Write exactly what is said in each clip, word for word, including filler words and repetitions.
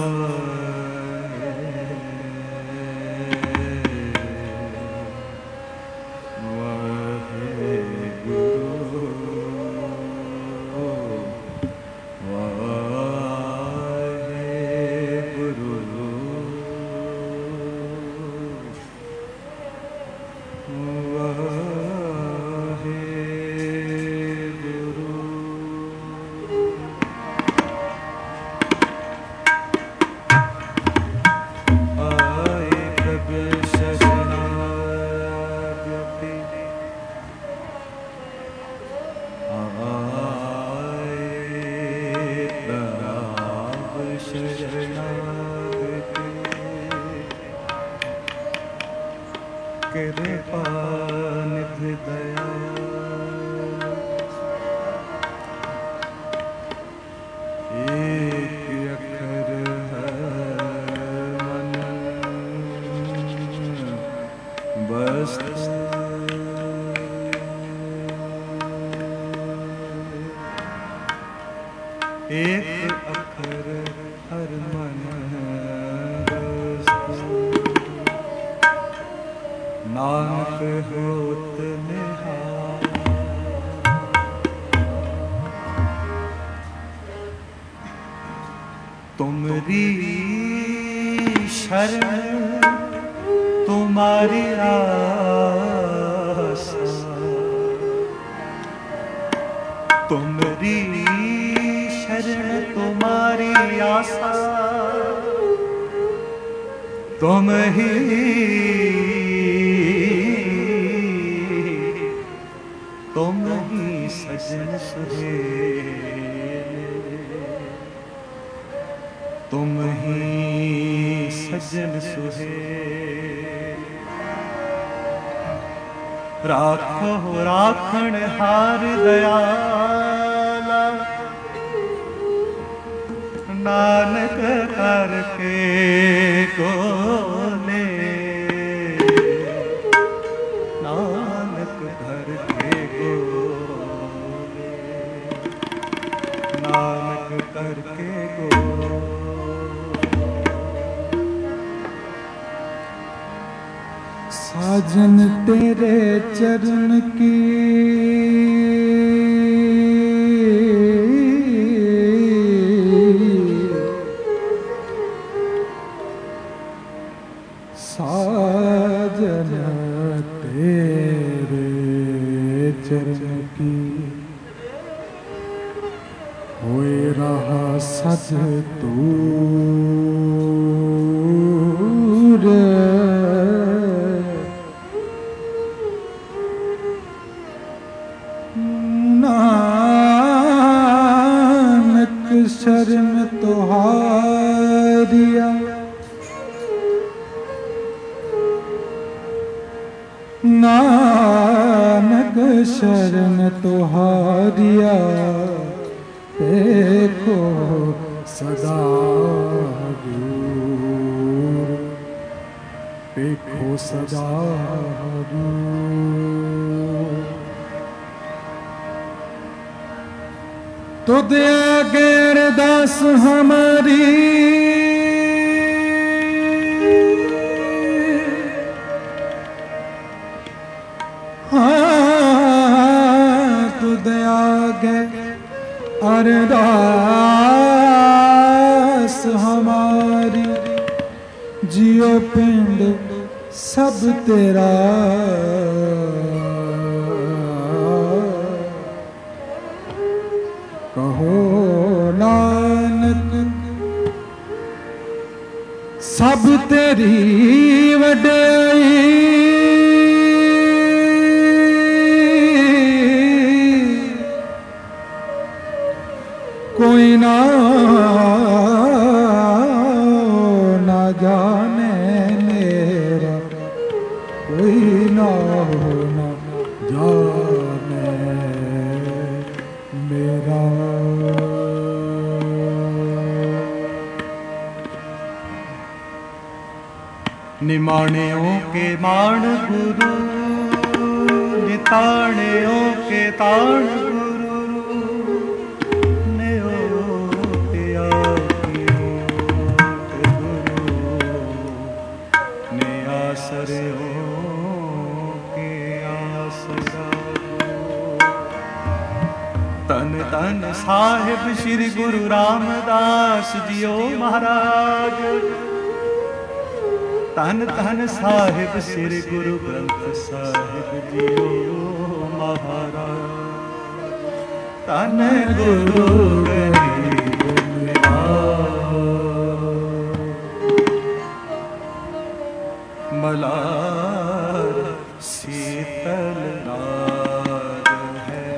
साजन तेरे चरण की साजन तेरे चरण की होए रहा सज दूर शरण तुहारिया नानक शरण तुहारिया देखो सदा दूर देखो सदा दूर तुद आगे अरदास हमारी हाँ तुद आगे अरदास हमारी जियो पिंड सब तेरा कहो नानक सब तेरी वड्याई कोई ना ना जाने मेरा कोई ना ना जाने मेरा निमाणियों के मान गुरु निताणियों के ताण गुरु नेओ त्यागियो धन साहिब श्री गुरु रामदास जियो महाराज। धन धन साहिब श्री गुरु ग्रंथ साहिब जियो महाराज। धन गुरु गरीब मलार शीतल नाद है।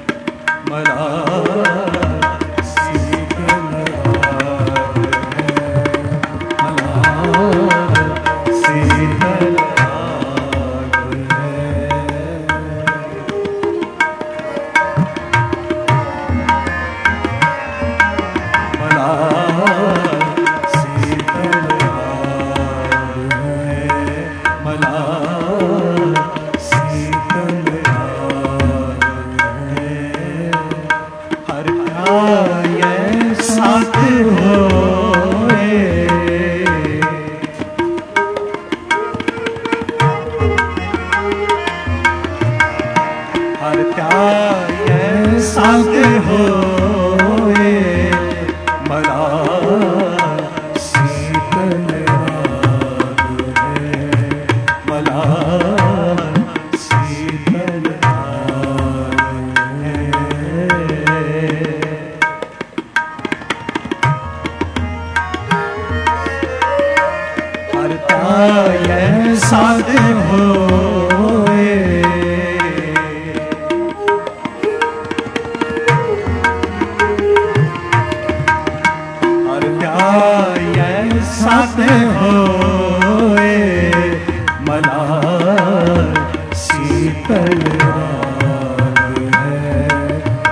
मलार शीतल नाद है। मलार शीतल नाद है। मलार शीतल नाद है। मलार शीतल नाद है। हर ध्याय साथ होए। हर ध्याय साथ होए। मलार शीतल नाद है। मलार शीतल नाद है। हर ध्याय साध होए। हर ध्याय साध होए। मलार शीतल नाद है।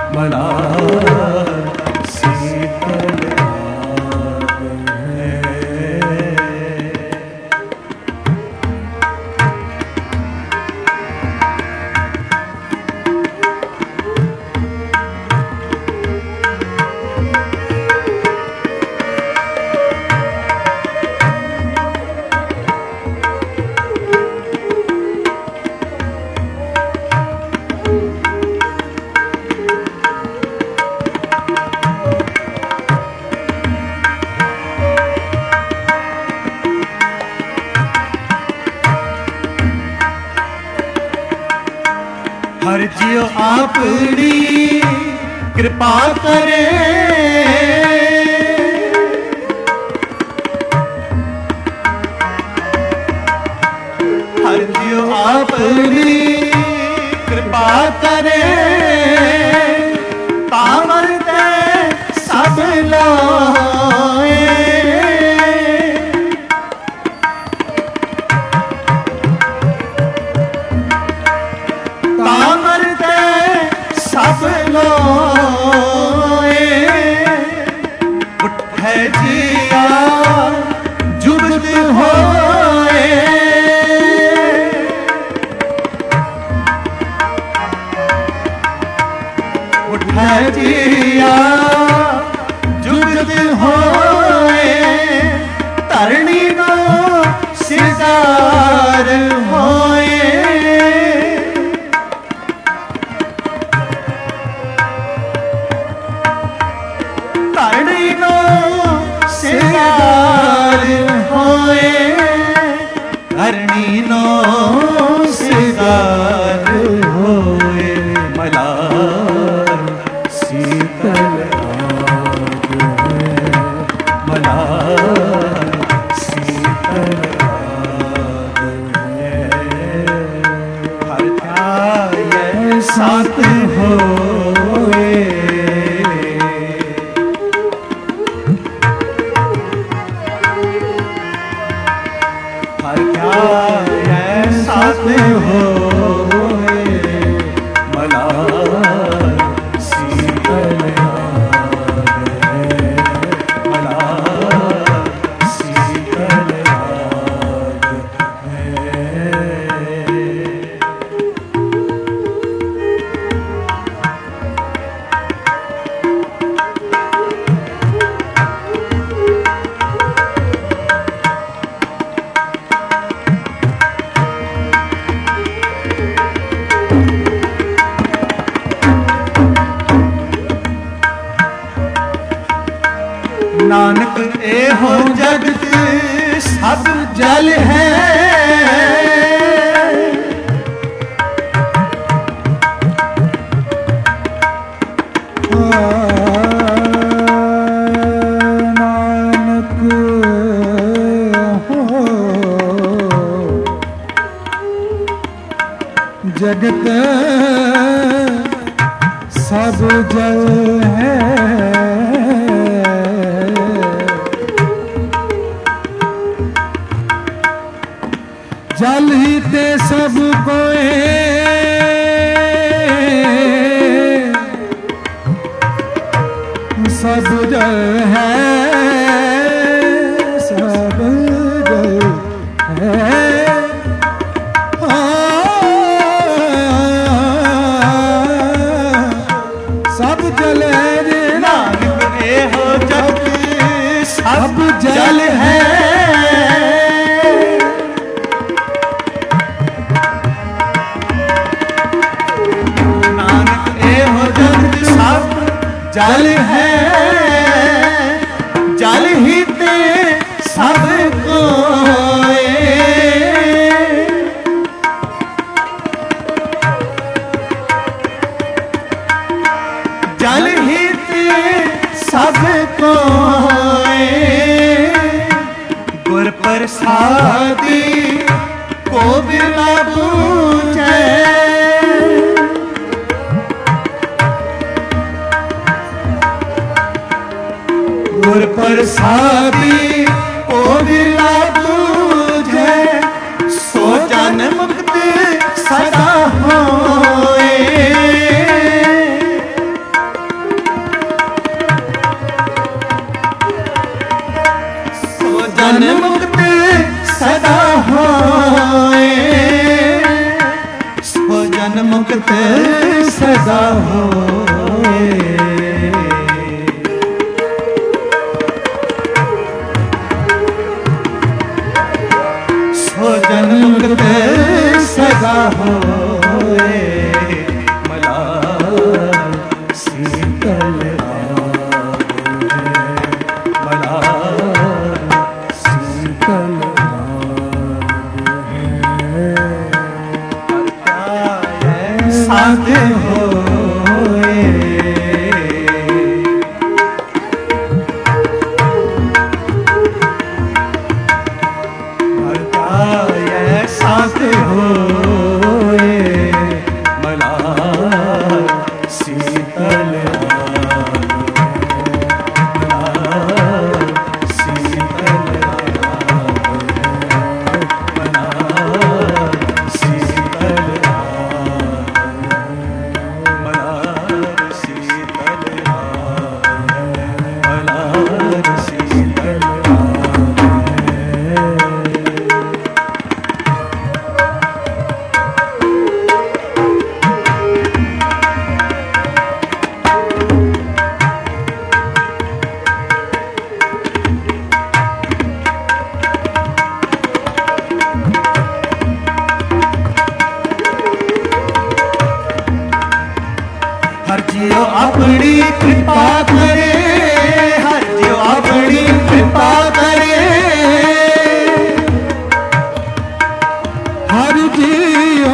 मलार शीतल नाद है। हर जियो आपनी कृपा करे। हर जियो आपनी कृपा करे। तावर दे सब लाए। तावर दे सब लाए। उठे जिया जुगत होए। उठे जिया जुगत होए। धरणी नो सिरदार होए। धरणी नो सिरदार होए। धरणी नो सिरदार होए। मलार शीतल नाद है। मलार शीतल नाद है। हर ध्याय साथ होए। हर ध्याय साथ होए। मलार शीतल नाद है। मलार शीतल नाद है। जगत सब जल है, जल ही ते सब कोए, सब जल है, सब जल है। सब जल है, नानक रे हो जग सब जल है। नानक रे हो जग सब जल है, जल ही ते सब कोए, जल ही ते सब कोए। गुर प्रसादी को बिना पूछे, गुर प्रसादी को बिना पूछे, सो जन मुक्त सदा होए। जन मुक्त सदा होए, सो जन मुक्त सदा होए। सो जन मुक्त सदा होए। मलार शीतल साथ होए, ये साथ होए। मलार शीतल मलार शीतल मलार शीतल हर जियो अपनी कृपा करे, हर जियो अपनी कृपा करे, हर जियो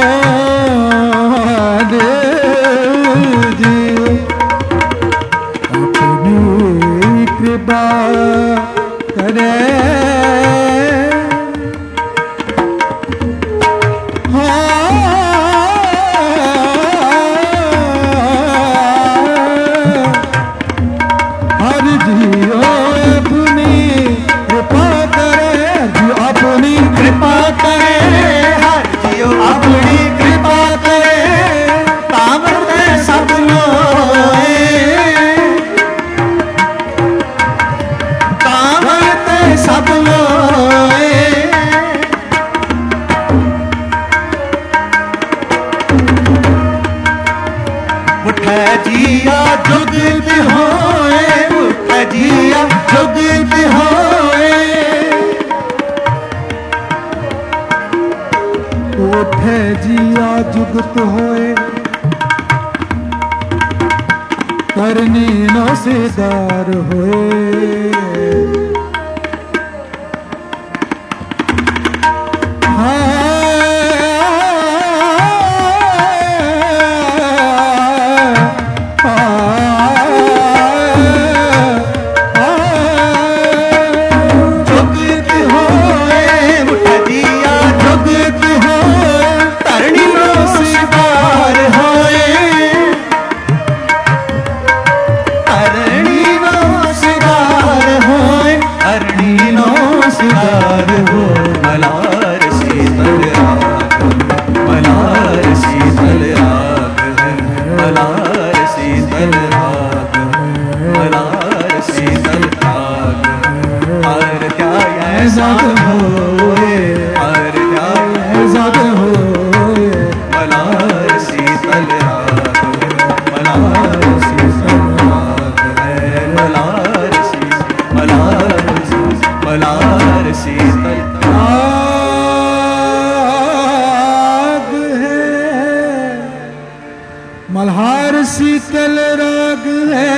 जियो अपनी कृपा करे। जिया जुगत होए, उठ जिया जुगत होए, उठ जिया जुगत होए, करनी न सेदार होए। जुगत होए, उठ जिया जुगत होए, धरनी नो रसदार हो। मलार शीतल राग, मलार शीतल राग है, मलार शीतल राग, मलार शीतल राग। और क्या ऐसा होए, और क्या ऐसा होए, मलार शीतल राग, मलार शीतल राग है, मलार शीतल, मलार शीतल, मलार शीतल राग है, मल्हार शीतल राग है।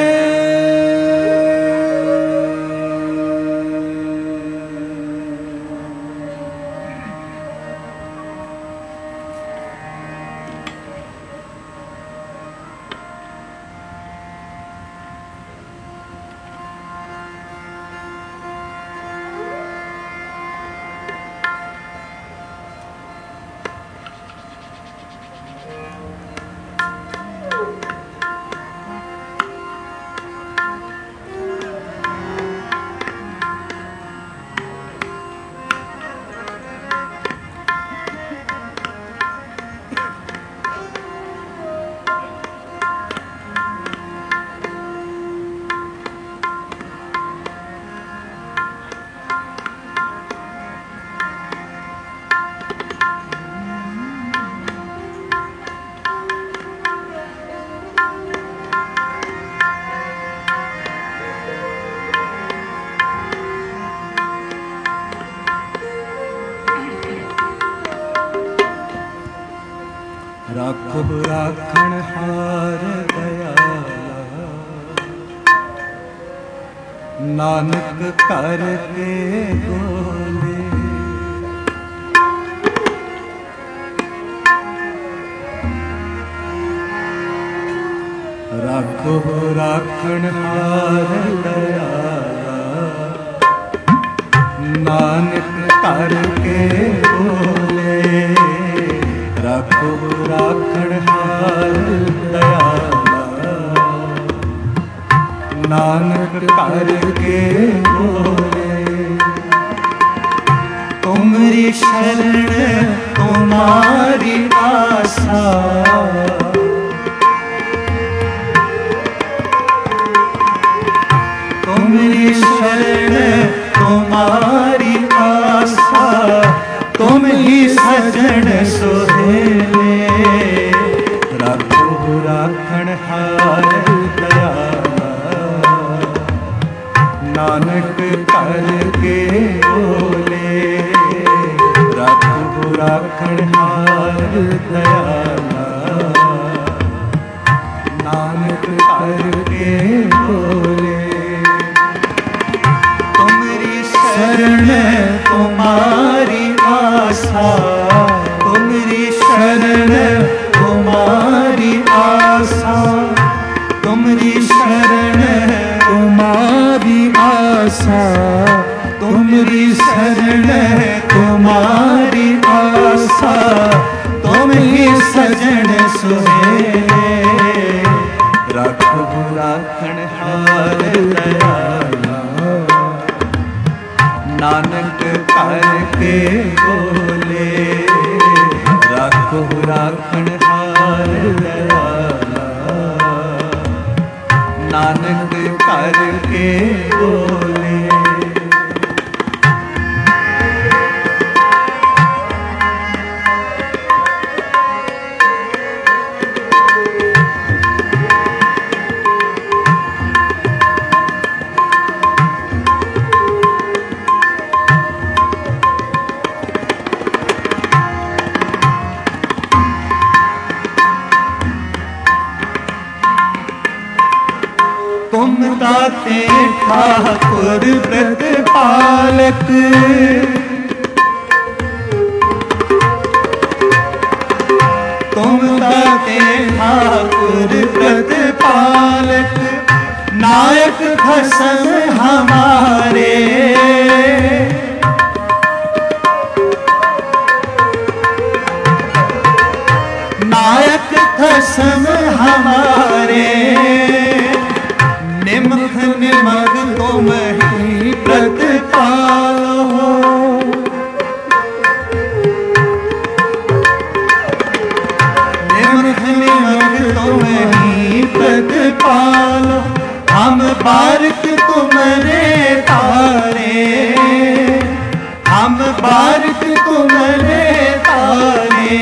राखो राखण हार दयाला, नानक करके बोले। राखो राखण हार दयाला, नानक करके बोले। राखो राखण हार दयाला, नानक करके बोले। तुमरी शरण तुम्हारी आशा, तुमरी शरण तुम्हारी आशा, तुम ही सजन सोहेले। राखो राखण हार दयाला, नानक करके बोले। राखो राखण हार दयाला, नानक करके बोले। तुमरी शरण तुम्हारी आशा, तुमरी शरण तुम्हारी आशा, तुमरी शरण तुम्हारी आशा, तुमरी शरण तुम्हारी आशा, तुम ही सजन सुहेले। राखो राखण हार दयाला, नानक करके बोले। राखो राखण हार दयाला, नानक करके बोले। तुम दाते ठाकुर व्रत पालक, तुम दाते ठाकुर व्रत पालक, नायक खसम हमारे। नायक खसम हमारे, निमख निमग तुम ही व्रत पालो। बारिक तुमरे तारे, हम बारिक तुमरे तारे।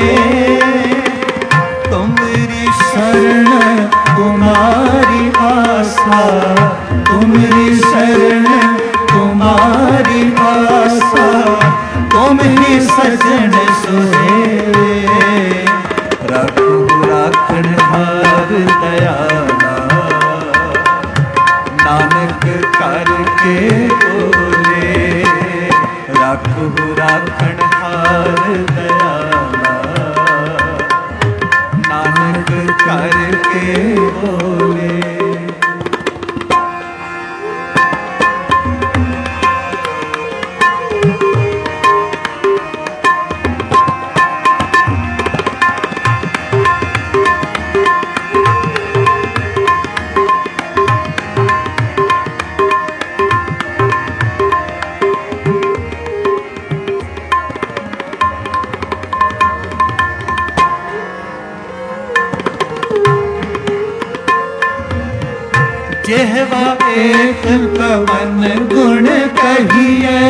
तुम्हारी शरण तुम्हारी आशा, तुम्हारी शरण तुम्हारी आशा, तुम ही सजन सुहेले, रखो राखण हार दयाला, नानक करके बोले, रखो राखण हार दयाला, नानक करके बोले। जेहवा एक पवन गुण कहिए,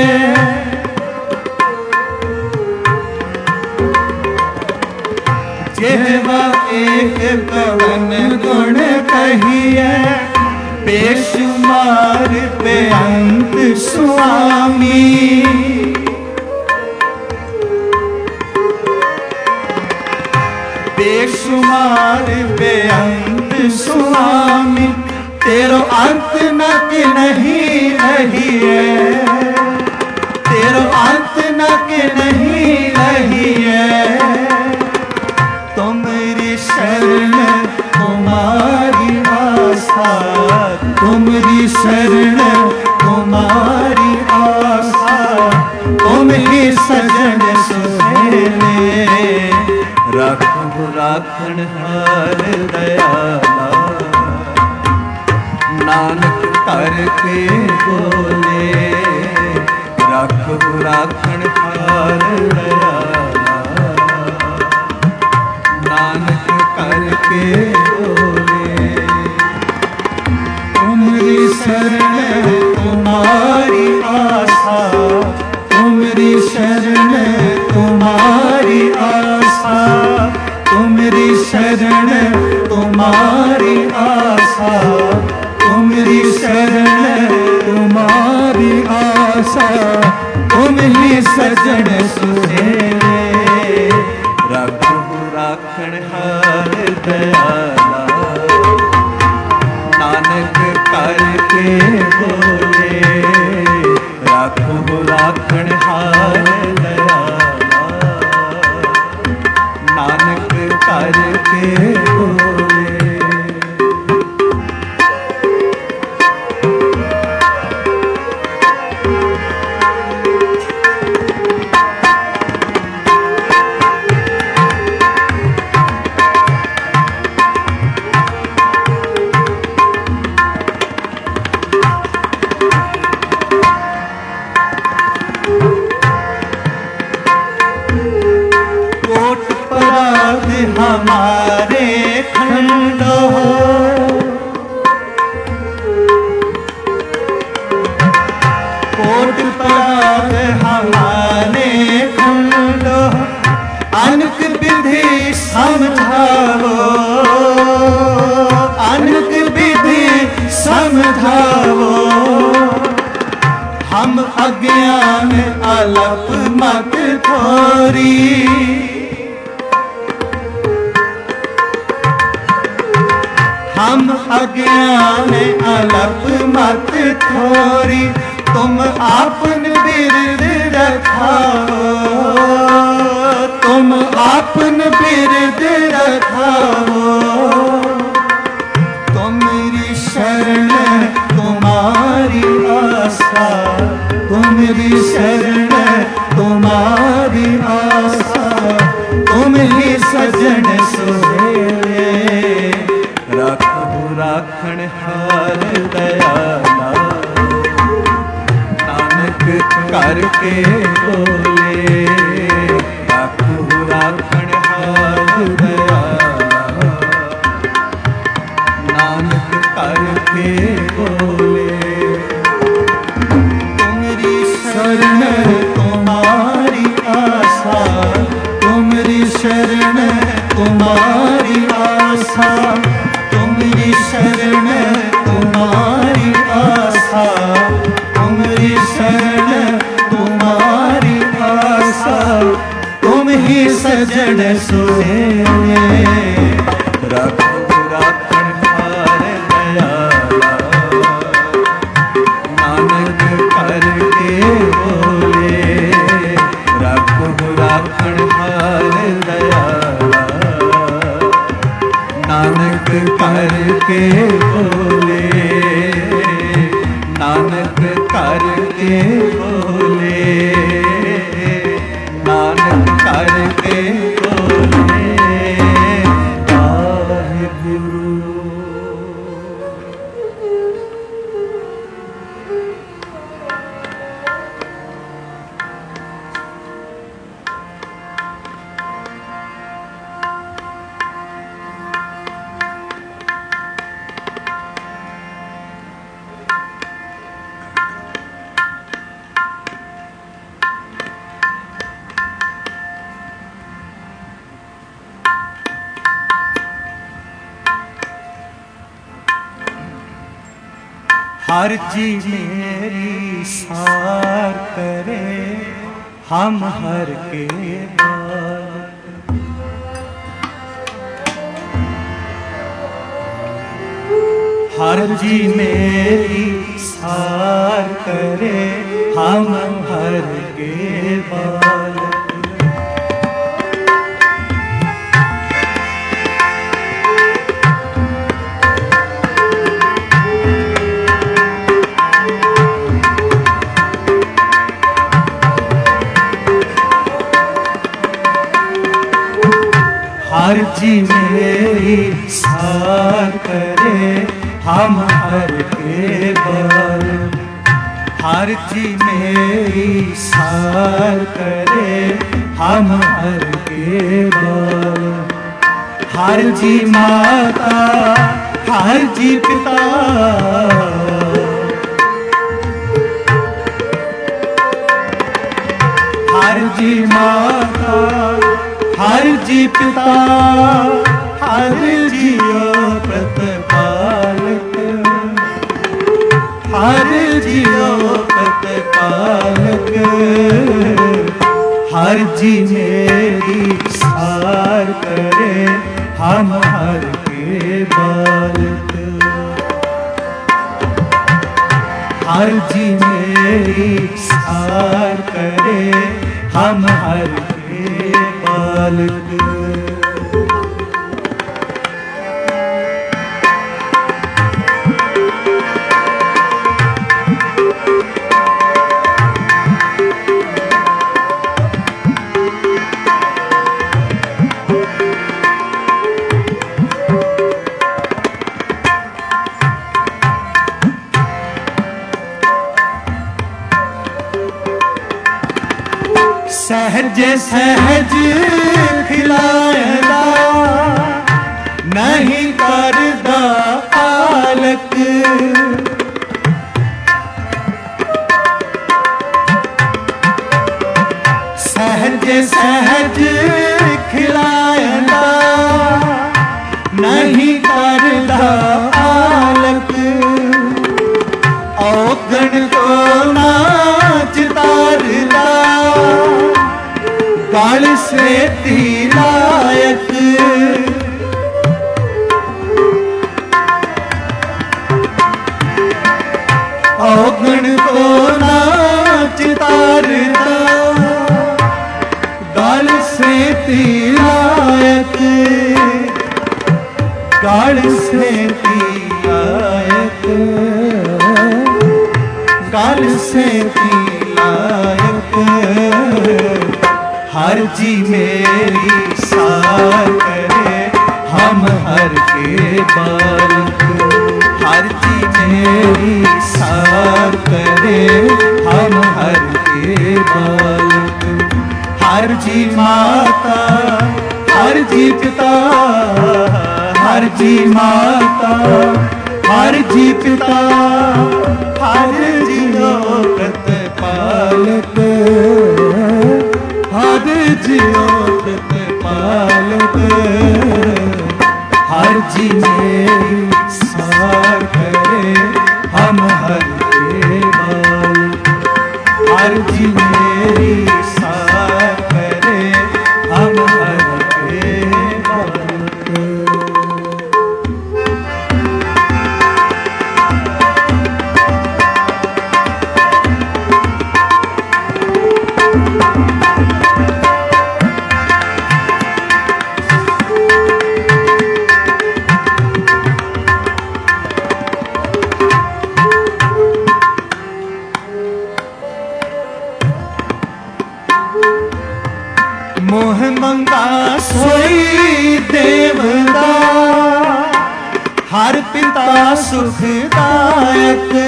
जेहवा एक पवन गुण कहिए, बेशुमार बेअंत स्वामी। बेशुमार बेअंत स्वामी, तेरो अंत न कि नहीं रही है, तेरो अंत न कि नहीं रही है। तुम्हारी शरण तुम्हारी आशा, तुम्हारी शरण तुम्हारी आशा, तुम ही सजन सुहेले, रखो राखण हार दयाला, नानक करके बोले, रखो राखण हार दयाला, नानक करके बोले। तुम्हारी शरण तुम्हारी आशा, तुम्हारी शरण तुम्हारी आशा, तुम्हारी शरण तुम्हारी आशा, तुम्हारी शरण तुम्हारी आशा, तुम ही सजन सुहेले, रखो राखण हार दयाला, नानक करके बोले, रखो राखण हार दयाला, नानक करके बोले। हमारे खंडो, कोट पराग हमारे खंडो, अनक विधि समझाओ, अनक विधि समझाओ, हम अज्ञान अलप मत थोरी, हम अज्ञान अलप मत थोरी, तुम आपन बिरद रखाओ, तुम आपन बिरद रखाओ। तुम्हारी शरण तुम्हारी आशा, तुम्हारी शरण तुम्हारी आशा, तुम ही सजन सुहेले, रखो राखण हार दयाला, नानक करके बोले, रखो राखण हार दयाला, नानक करके बोले। शरण तुम्हारी आशा, तुम्हारी शरण तुम्हारी आशा, तुम्हारी शरण तुम्हारी आशा, तुम्हारी शरण तुम्हारी आशा। तुम ही सजन सोहे रखो राखण हार दयाला, नानक करके बोले रखो राखण हार दयाला, नानक करके बोले, नानक करके बोले, नानक करके बोले वाहिगुरु। हर जी मेरी सार करे, हम हर के बालक। हर जी मेरी सार करे, हम हर के बालक। हर जी मेरी सार करे, हम हर के बालक। हर जी मेरी सार करे, हम हर के बालक। हर जी माता हर जी पिता, हर जी माता हर जी पिता, हर जियो प्रतिपालक, हर जियो प्रतिपालक। हर जी मेरी सार करे, हम हर के बालक। हर जी मेरी सार करे, हम हर के बालक। सहज सहज खिलाएगा, नहीं करदा आलक। सहज सहज खिलाएगा, नहीं करदा आलक। औगण को नाच तारदा, गल से तिलायक। औगण को नाच तारदा, गल से तिलायक। गल से तिलायक, गल से तिलायक। हर जी मेरी सार करे, हम हर के बालक। हर जी मेरी सार करे, हम हर के बालक। हर जी माता हर जी पिता, हर जी माता हर जी पिता, हर जी प्रतिपालक। हर जियो प्रतिपालक, हर जी मेरी सार करे हम हर के बालक। हर जी मेरी सार करे हम हर के बालक। मोह मंगा सोई देवदा, हर पिता सुखदायक।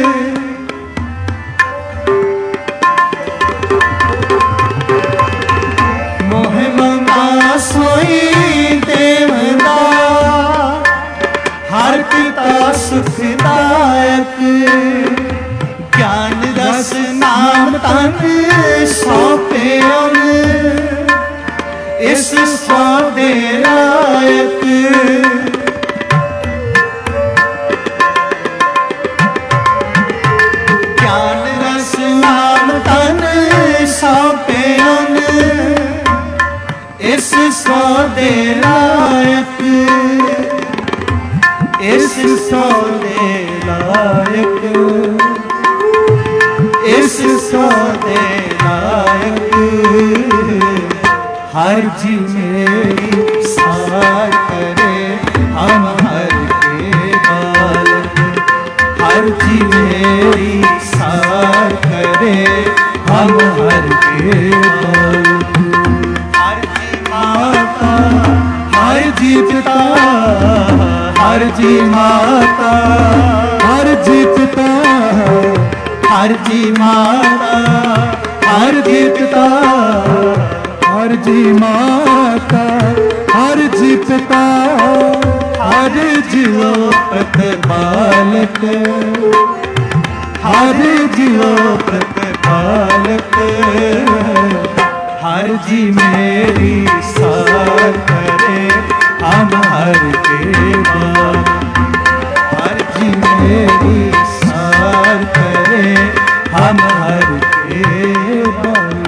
मोह मंगा सोई देवदा, हर पिता सुखदायक। ज्ञान रस नाम तन सौंपे इस सौदे लायक। ज्ञान रस नाम तन सौंपे इस सौदे लायक। इस सौदे लायक, इस सौदे लायक। हर जी मेरी सार करे हम हर के बालक। हर जी मेरी सार करे हम हर के बालक। हर जी माता, हर जी पिता, हर जी माता, हर जी पिता, हर जी माता, हर जी पिता, हर जी माता, हर जी पिता, हर जियो प्रतिपालक। हर जियो प्रतिपालक। हर जी मेरी सार करे हम हर के बालक। हर जी मेरी सार करे हम हर के बालक।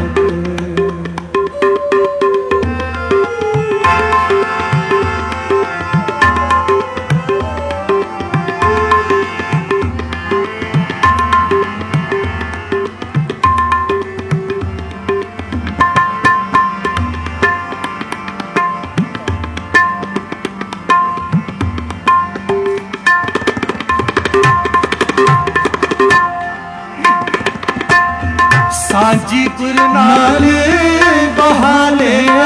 साजी कुरनाल बहा लिया,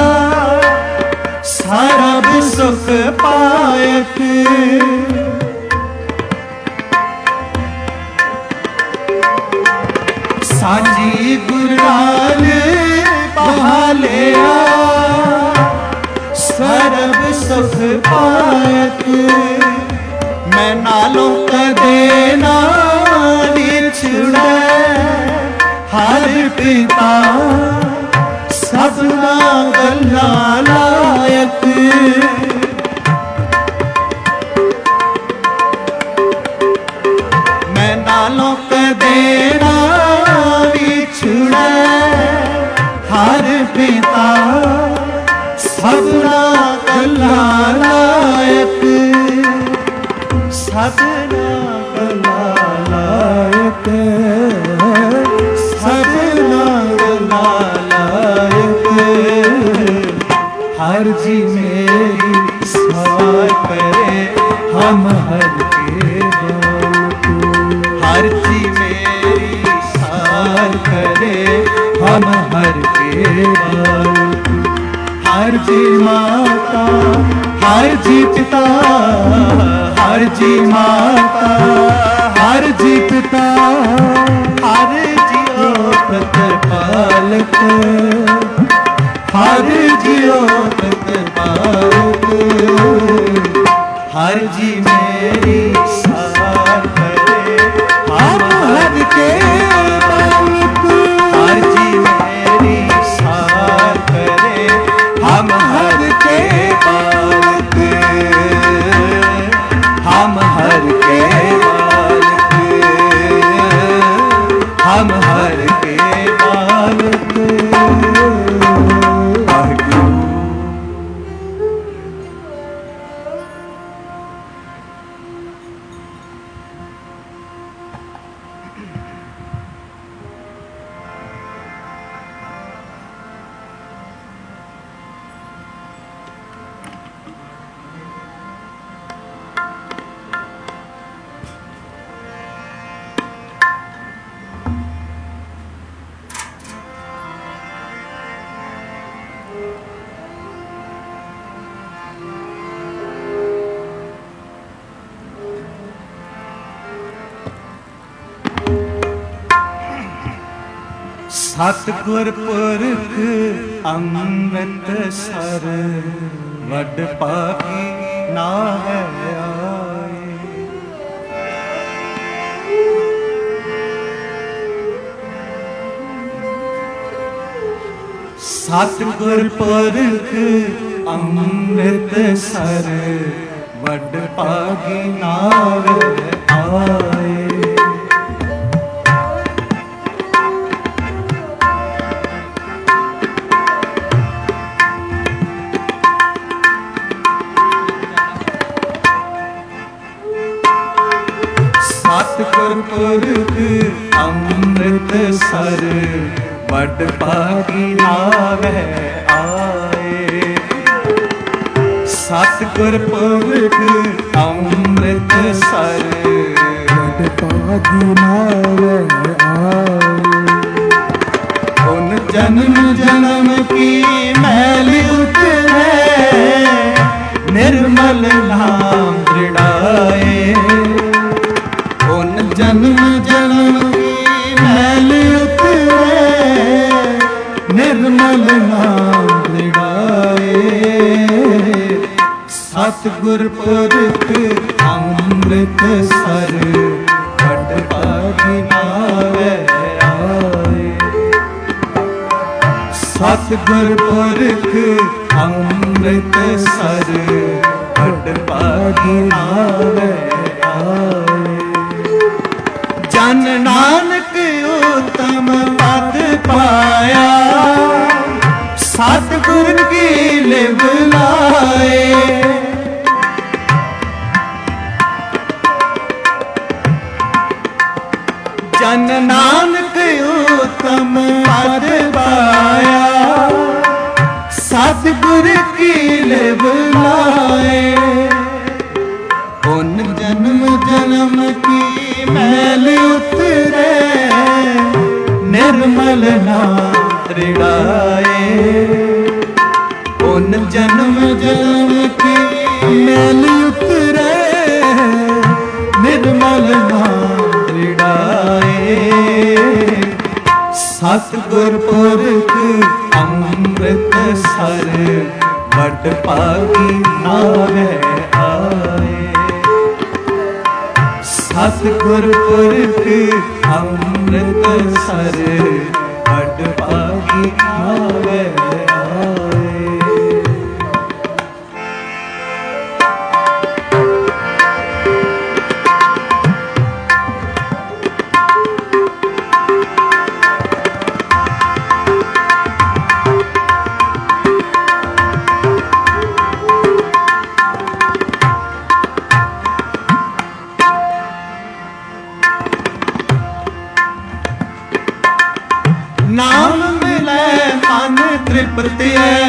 सारा भी सुख पायक। साजी कुरनाल बहा लिया, सरब सुख पायक। मैं नालों कदे ना विछड़े, हर पिता सबना गल्ला लायक। मैं नालों कदे ना विछड़े, हर पिता सबना गल्ला लायक। सबना गल्ला लायक, हर जी मेरी सार करे हम हर के बालक। हर जी मेरी सार करे हम हर के बालक। हर जी माता, हर जी पिता, हर जी माता, हर जी पिता, हर जियो प्रतिपालक। हर जियो प्रतिपालक। हर जी मेरी सार करे हम हर के बालक। हर जी मेरी सार सतगुर पुरख अमृत सर वड पागी ना है आए। सतगुर पुरख अमृत सर वड पागी ना है आए। सतगुर पुरख अमृत सर वड पागी नावे आए। सतगुर पुरख अमृत सर वड पागी नावे आए। उन जन्म जन्म की मैल उतरे निर्मल नाम दृढ़ाए। जन्म जन्म की मैल उतरे निर्मल नाम दृढ़ाए। सतगुर पुरख अमृत सर वड पागी नावे आए। सतगुर पुरख अमृत सर वड पागी नावे आए। जन नानक उत्तम पद पाया सतगुर की लिव लाए। जन नानक उत्तम पद पाया सतगुर की लिव लाए। उन जन्म जन्म की मैल उतरे निर्मल नाम दृढ़ाए। उन जन्म जन्म की मैल उतरे निर्मल नाम दृढ़ाए। सतगुर पुरख अमृत सर वड पागी नावे आए। सतगुर पुरख अमृत सर वड पागी नावे आए। नाम मिले मन तृप्ति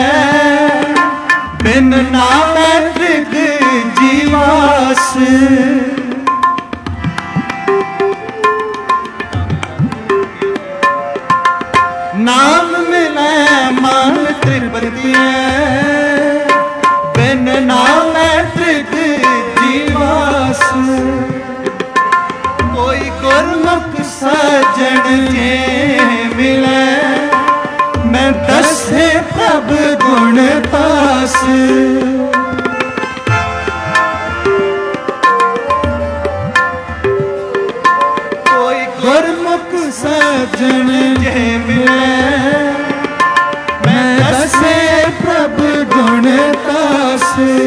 बिन नाम तृग जीवास। नाम मिले मन तृप्ति बिन नाम तृग जीवास। कोई गुरमुख सजन जे मिले मैं दसे प्रभ गुण पास। कोई गुरमुख सजन जे मिले मैं दसे प्रभ गुण पास।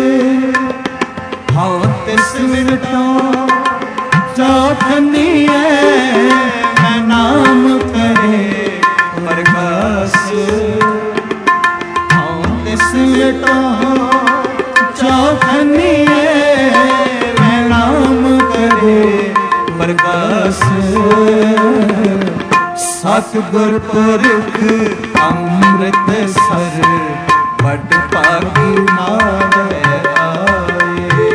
हाँ तिस मिनटों चौखनी मैं नाम करे प्रकाश। तिस चौखनी मैं नाम करे प्रकाश। सतगुर पुरख अमृत सर वड पागी नावे आए।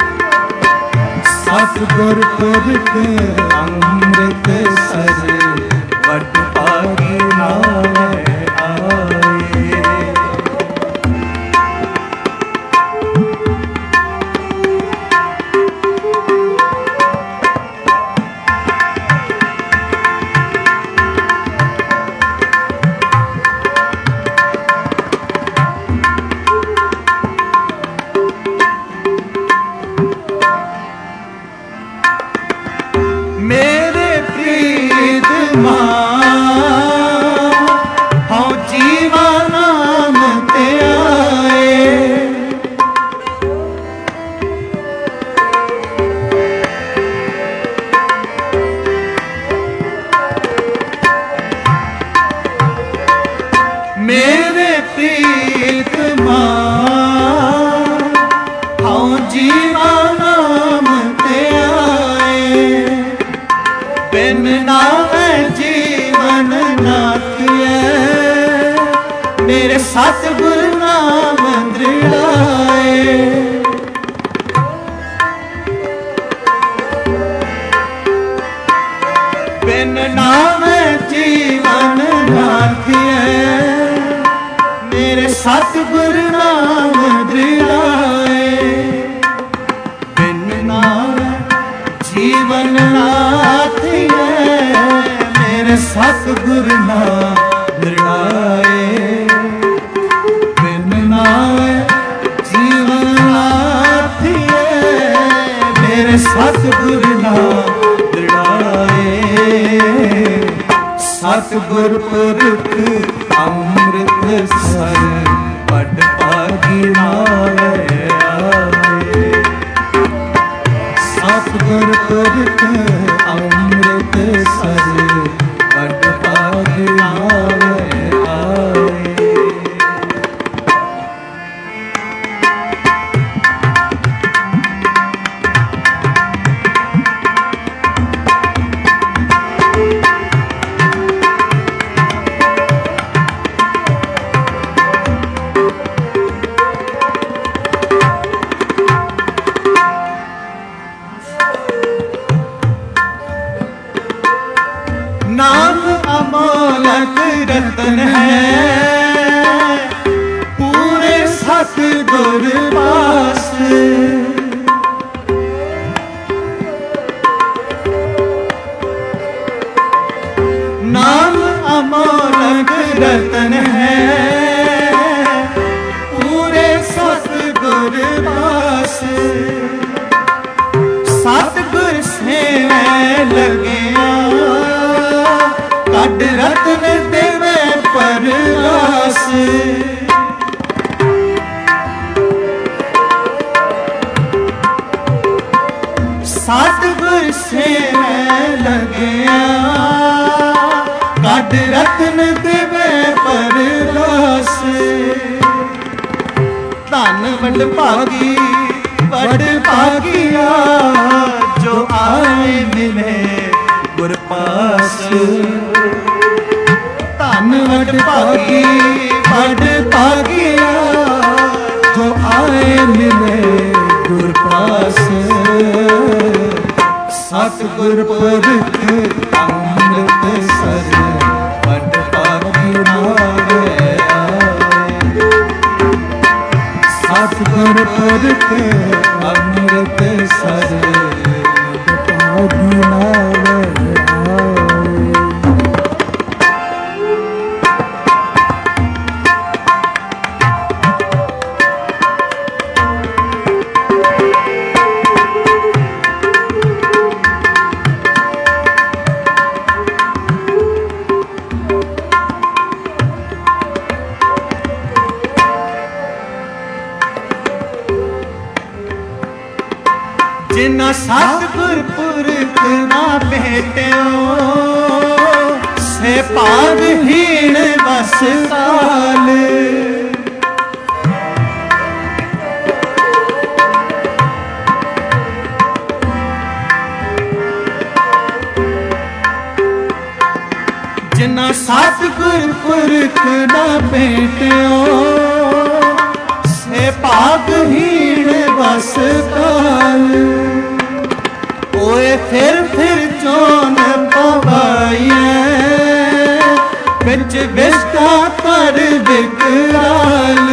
सतगुर पुरख अमृत सर वड पागी नावे आए। मेरे प्रीत मां हाँ जीवा नाम ते आए बिन नाम जीवन नाथिए मेरे सतगुर नाम दृढ़ाए बिन नाम जीवन नाथिए मेरे सतगुर नाम दृढ़ाए बिन नाम जीवन नाथिए मेरे सतगुर नाम दृढ़ाए बिन नाम जीवन नाथिए मेरे सतगुर नाम सतगुर पुरख अमृत सर पट पागी नावे आए सतगुर पुरख अमृत सर पट पागी नावे आए नाम अमोलक रतन है पूरे सतगुर पास नाम अमोलक रतन है पूरे सतगुर पास सतगुर से मैं लगिया कड रतन देवे परगास सतगुर से मैं लगिया कड रतन देवे परगास धन वड भागी वड भागिया जो आए मिले गुर पास धन वड भागी वड भागिया जो आए मिले गुर पास सतगुर पुरख अमृत सर पट पागी नावे आए सतगुर पुरख अमृत सर पट पागी नावे जिन्ना सतगुर पुरख ना भेटो से भागहीन बस काल जिन्ना सतगुर पुरख ना भेटो से भागहीन बस काल ओए फिर फिर चोन पवाइए बिच विस्ता पर विकराल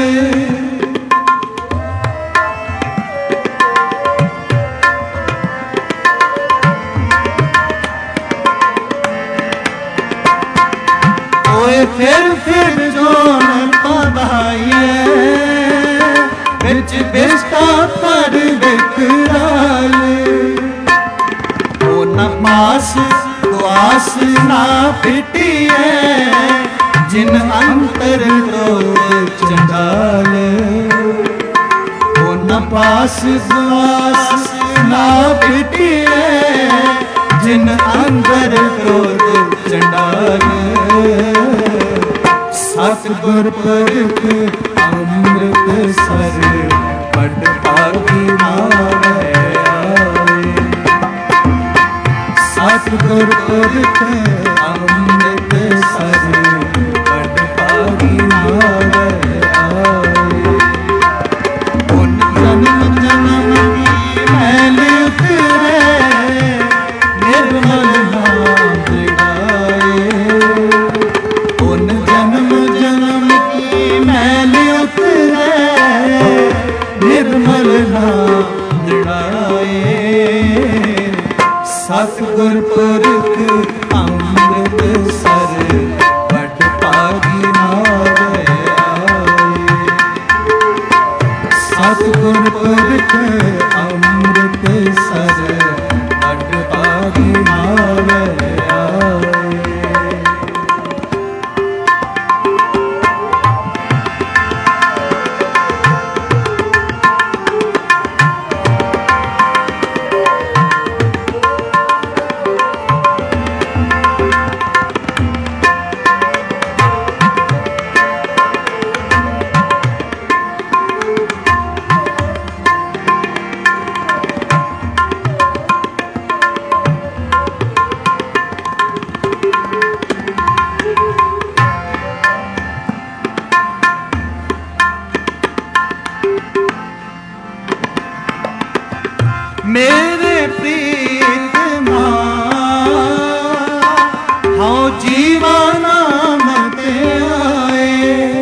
ओए फिर फिर चोन पवाइए बिच विस्ता पर विकराल न पास दुआस ना फिटिए जिन अंतर क्रोध चंडाल ओ न पास दुआस ना फिटिए जिन अंतर क्रोध चंडाल सत सतगुर परख अमृत सर बड़ भागी नावे आए। सतगुर परख अमृत सर बड़ भागी नावे आए। उन जन्म जन्म की मैल उतरे निर्मल नाम जगाए। उन जन्म जन्म की मैल उतरे निर्मल नाम जगाए। सतगुर परख अमृत सर बड़ भागी नावे आए। सतगुर परख अमृत सर बड़ भागी नावे आए। मेरे प्रीतमा हाँ जीवाना मते आए।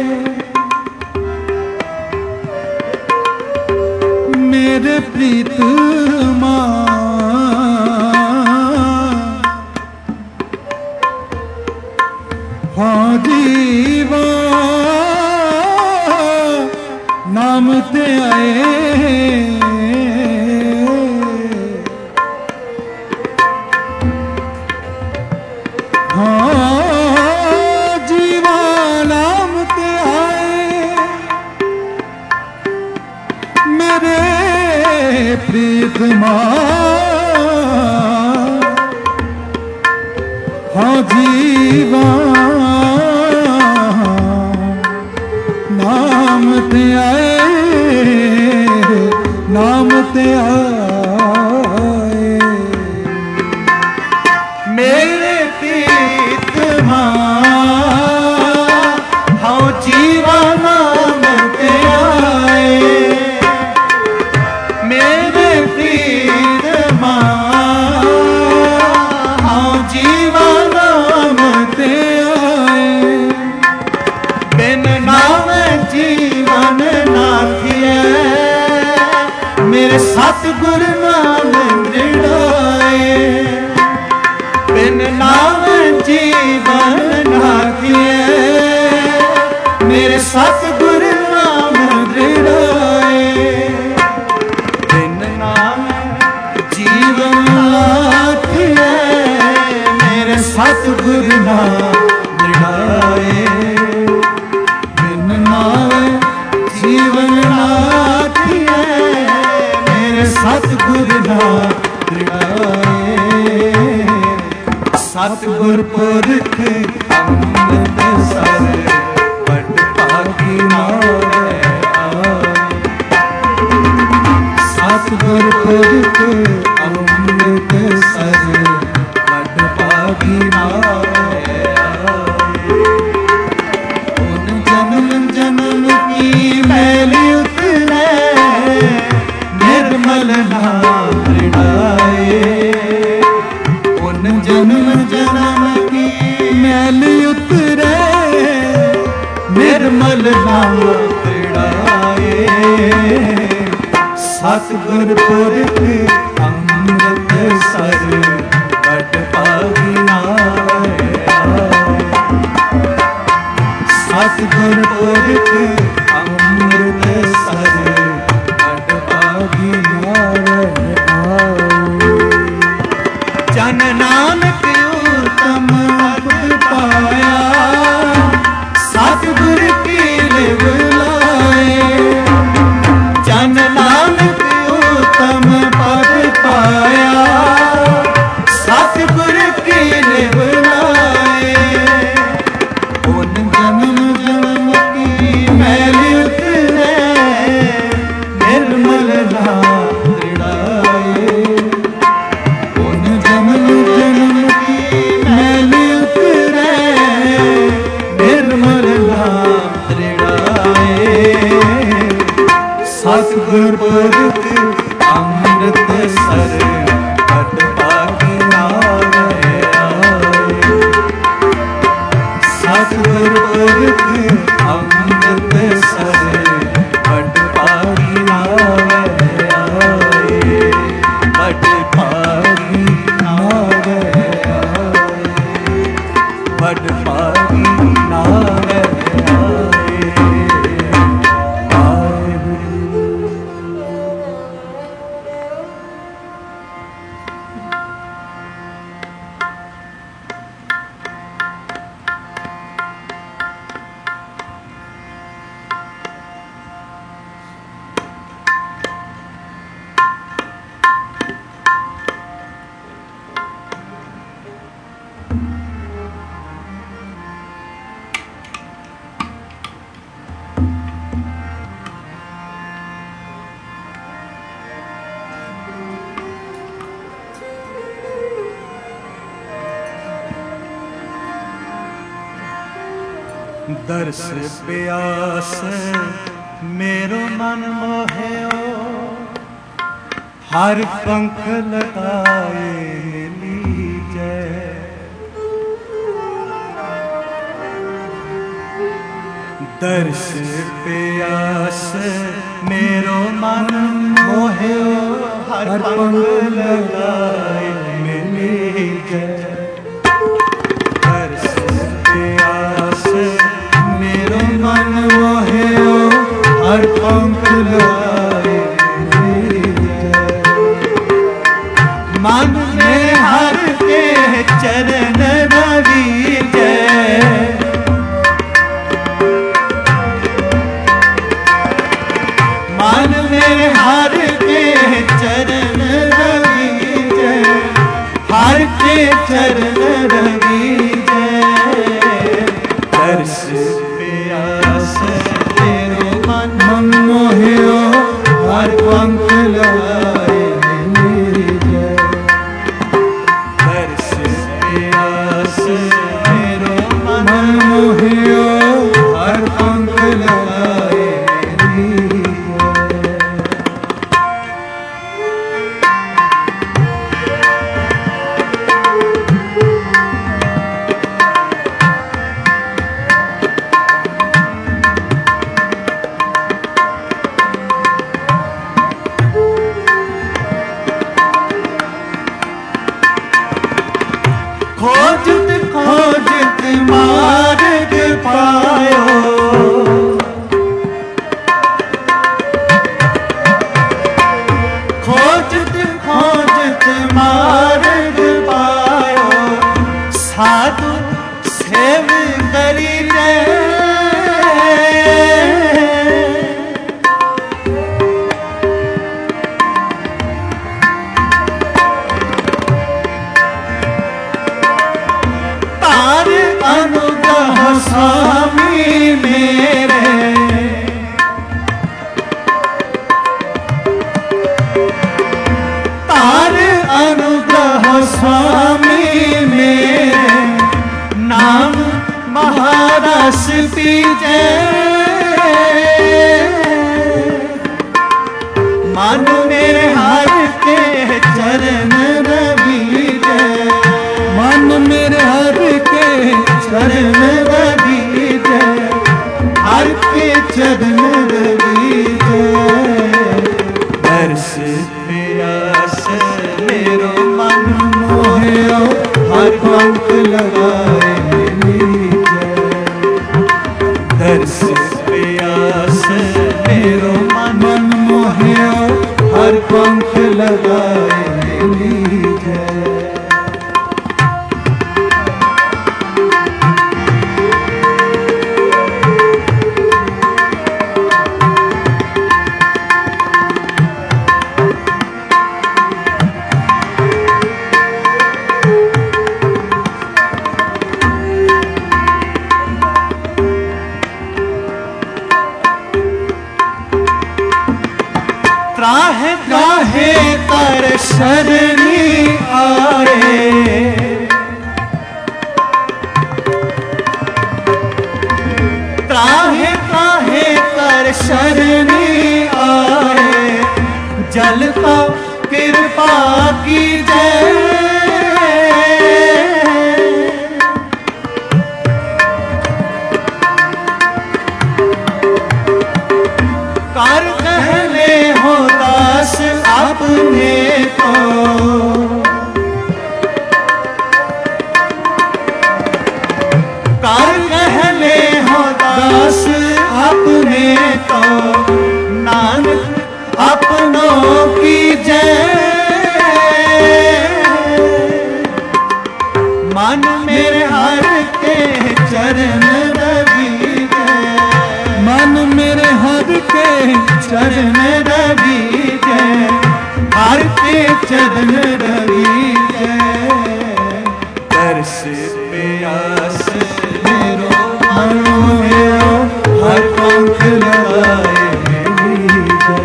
मेरे प्रीतमा हाँ जीवा नाम ते आए। प्रीतमा हाँ जीवा नाम ते आए। नाम ते आए। मेरे प्रीतमा हाँ जीवा नाम ते आए। मेरे प्रीतमा हाँ जीवा नाम ते आए। बिन नाम जीवन नाथिए मेरे सतगुर नाम दृढ़ाए। बिन नाम जीवन नाथिए मेरे सतगुर नाम दृढ़ाए। सतगुर नाम दृढ़ाए। बिन नावे जीवन नाथिए मेरे सतगुर नाम दृढ़ाए। सतगुर परख अमृत सर बड़ भागी नावे आए। सतगुर परख अमृत सर भागी नावे आए। उन जन्म जन्म की मैल उतरे निर्मल नाम दृढ़ाए। उन जन्म जन्म की मैल उतरे निर्मल नाम दृढ़ाए। सतगुर परख अमृत सर बड़ भागी नावे आए। सतगुर परख अमृत सर बड़ भागी नावे आए। जन नानक उत्तम पद पाया सतगुर की लिव लाए। जन नानक उत्तम पद पाया सतगुर की लिव लाए। उन जन्म जन्म गुरपुरख अमृतसर बट भागी नावे आए। सतगुर पुरख अमृतसर बट भागी नावे आए। बट भागी नावे आए। बट भागी नावे दर्श प्यास मेरो मन मोहयो। हर पंख लगाए लीजै। दर्श प्यास मेरो मन मोहयो। हर पंख लगाए लीजै। दर्श प्यास मेरो मन मोहयो। हर पंख लगाए लीजै। मन में हर के चरण रवीजै। मन में हर के चरण रवीजै। हर के चरण रवीजै। दर्श प्यास मेरो मन मोहयो। हर पंख लगाए लीजै। दर्श प्यास मेरो मन मोहयो। हर पंख लगाए लीजै। खोजत खोजत मार्ग पायो। खोजत खोजत मार्ग पायो। साधु सेव करी जै। अनुग्रह स्वामी मेरे। तार अनुग्रह स्वामी मेरे। नाम महारस पीजे। मन मेरे हर के चरण रवीजै। मन मेरे हर के चरण रवीजै। हर के चरण रवीजै। दर्श प्यास मेरो मन मोहयो। हर पंख लगाए लीजै। दर्श प्यास मेरो मन मोहयो। हर पंख लगाए लीजै। त्राहे त्राहे कर शरणी आए। त्राहे त्राहे कर शरणी आए। जल तो कृपा कीजे। कर कहले हो दास अपने को, कर कहले हो दास अपने को, नानक अपनों की जय। मन मेरे हर के चरण रविजे, मन मेरे हर के चरण रविजे, हर के चरण रविजे। दर्श प्यास मेरो मन मेरो, हर पंख लगाए लीजे।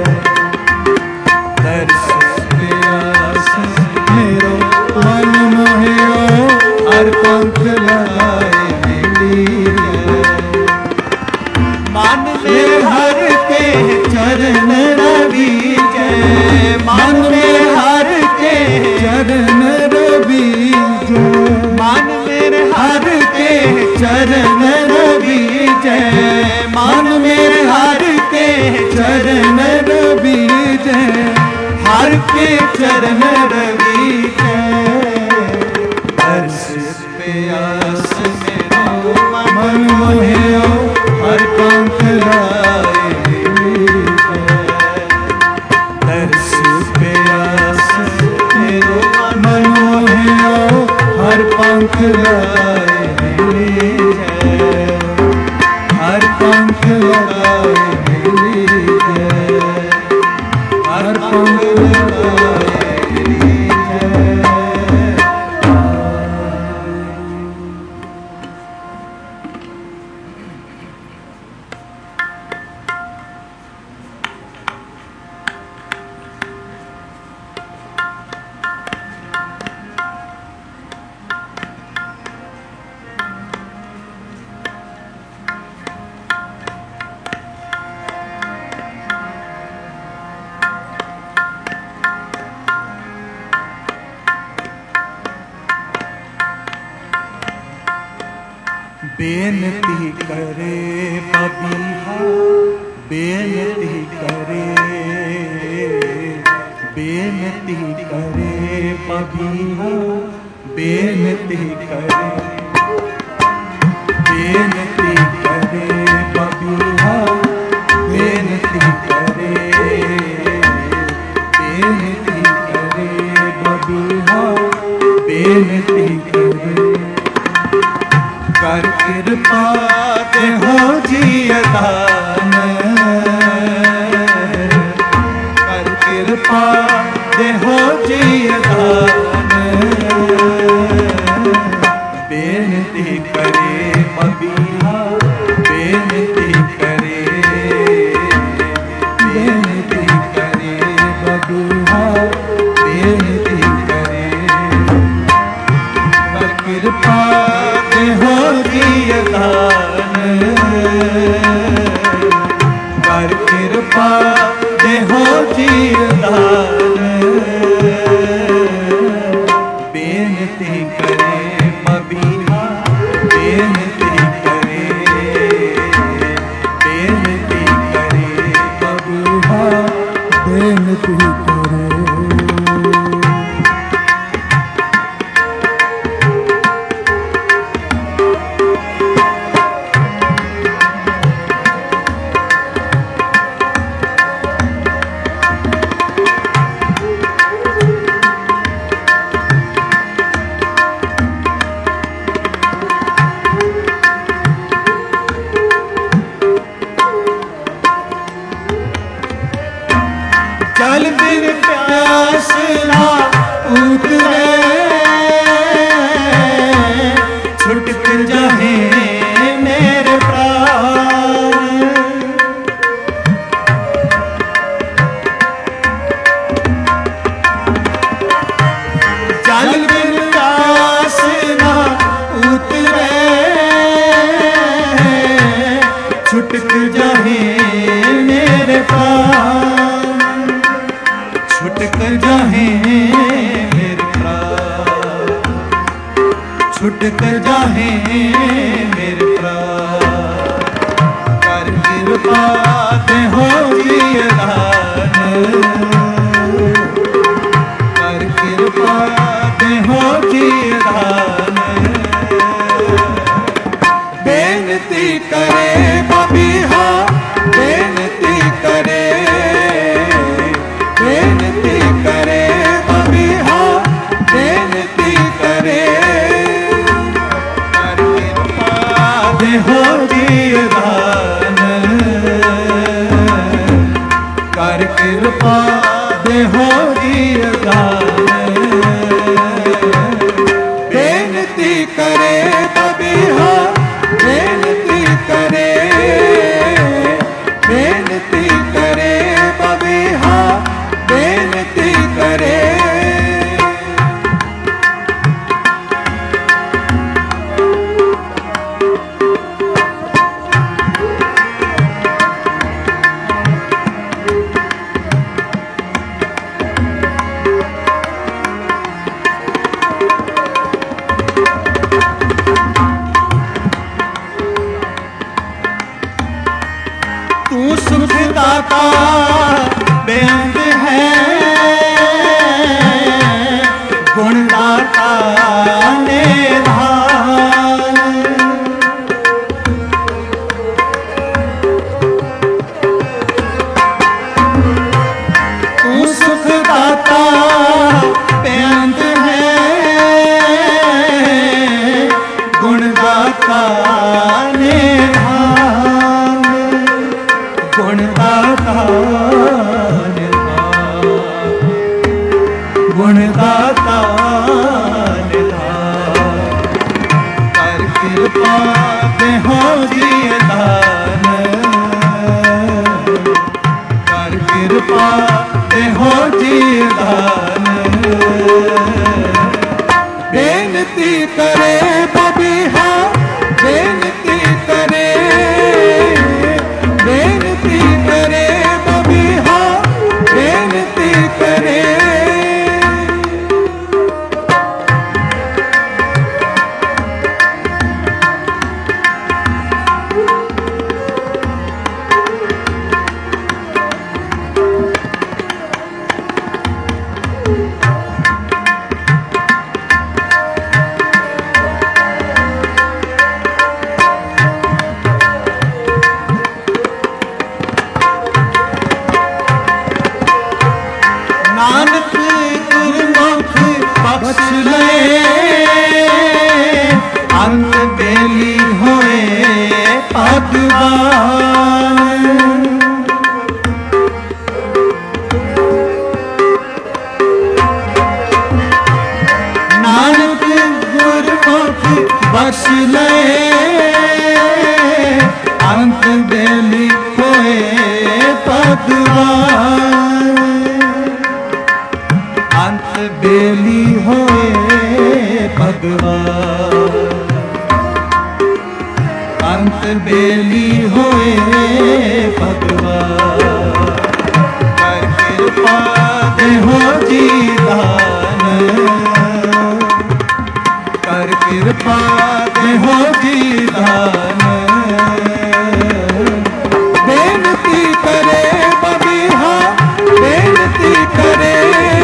दर्श प्यास मेरो मन मोहियो, हर पंख लगाए लीजे। मन में हर के चरण रविजे, मन में हर के चरण रविजे, मन में हर के चरण रविजे, मन में हर के चरण रविजे, हर के चरण रविजे। दर्श प्यास मेरो मन मोहियो, हर पंख लगाए लीजे। दर्श प्यास मेरो मन मोहियो, हर पंख लगाए लीजे। हर पंख लगाए लीजे, हर पंख लगाए लीजे। बेनती करे बबीहा, बेनती करे, बेनती करे बबीहा, बेनती करे, बेनती करे बबीहा, बेनती करे, बेनती करे बबीहा, बेनती करे। कर कृपा ते हो जियदान, कर कृपा ते हो जियदान। बेनती करे बबीहा, बेनती करे, बेनती करे बबीहा, बेनती करे। कर कृपा हो जियदान, कर कृपा दे हो जियदान। बेनती करे बबीहा, बेनती करे, बेनती करे बबीहा, बेनती करे। जल बिन प्यास ना उतरे, छुटक जाहे मेरे प्राण। जल बिन प्यास ना उतरे, छुटक जाहे मेरे प्राण। कृपा देहो जी दान, कर कृपा देहो जी दान। बेनती करे बबीहा, बेनती करे, बेनती करे बबीहा, बेनती करे, कर कृपा देहो जी दान, कर कृपा देहो जी दान। बेनती करे बबीहा, बेनती करे, बेनती करे बबीहा, बेनती करे। तू सुखदाता बेअंत है, गुणदाता निधान। तू सुखदाता बेअंत है, गुणदाता निधान, गुणदाता निधान, गुणदाता निधान। कर कृपा देहो जी दान, कर कृपा देहो जी दान। बेनती करे बबीहा, बेनती करे, बेनती करे बबीहा, बेनती करे। नानक गुरमुख बख्श ले, अंत बेली होए भगवान। नानक गुरमुख बख्श ले, अंत बेली होए भगवान। अंत बेली होए भगवान, अंत बेली होए भगवान। कर कृपा देहो जी दान, कर कृपा देहो जी दान। बेनती करे बबीहा, बेनती करे,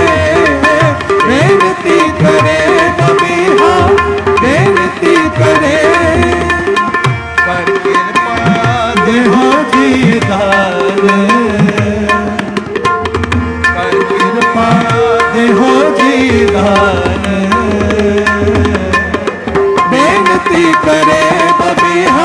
बेनती करे बबीहा, बेनती करे। कर कृपा देहो जी दान, कर कृपा देहो जी दान। बेनती करे बबीहा,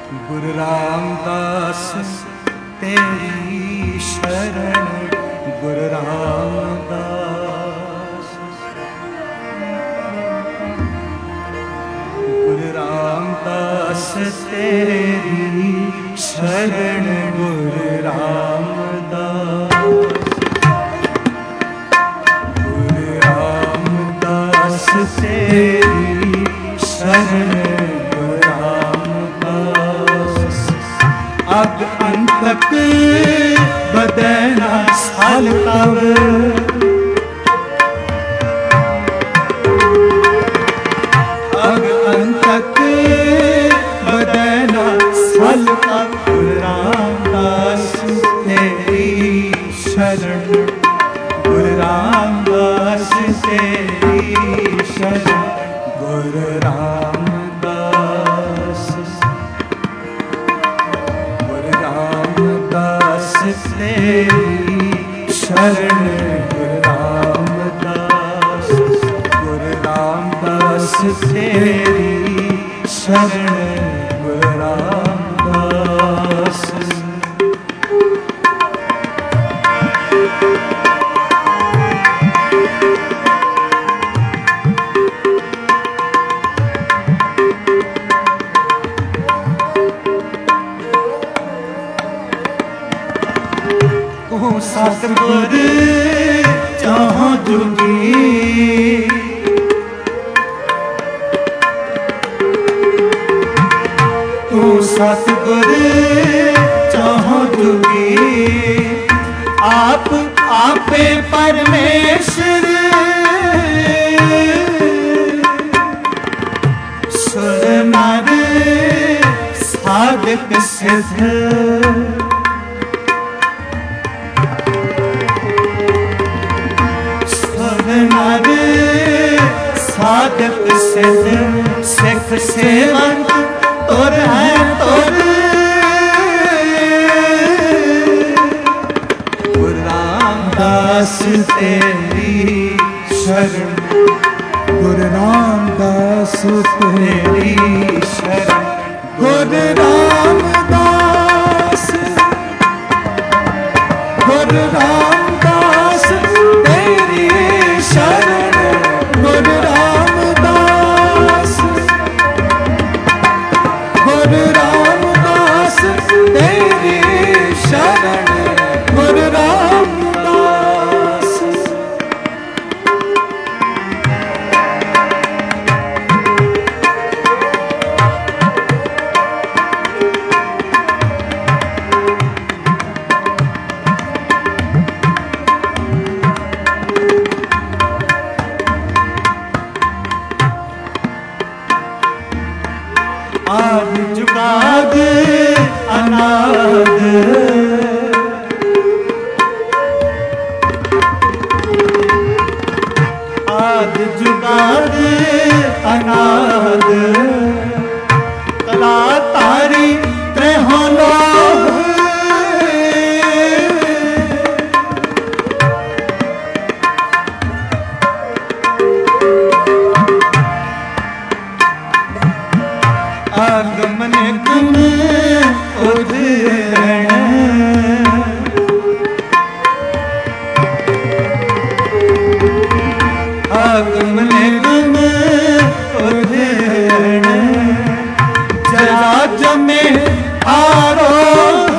गुरु रामदास तेरी शरण, गुरु रामदास, गुरु रामदास तेरी शरण, गुरु रामदास, गुरु रामदास तेरी शरण, गुरु रामदास। अब अंतक बदना साल तब, अब अंतक बदना साल तब, गुरु रामदास तेरी शरण, गुरु रामदास तेरी शरण, गुरु रामदास, गुरु रामदास तेरी शरण, गुरु रामदास, गुरु रामदास तेरी शरण, गुरु रामदास। सतगुर चाहो जुगी, तू सतगुर चाहो जुगी, आप आपे परमेश्वर, सुर नर साधक सिद्ध, नर साधक सिद्ध, सिख सेवक तुर है तुर, गुरु रामदास तेरी शरण, गुरु रामदास तेरी शरण, गुरु रामदास, गुरु रामदास तेरी शरण, गुरु रामदास, गुरु रामदास तेरी शरण, गुरु रामदास। आद जुगाद अनाद, आद जुगाद अनाद, कला तारी त्रेहों लोग, आगम निगम उधरण, आगम निगम उधरण, जरा जमे आरोह,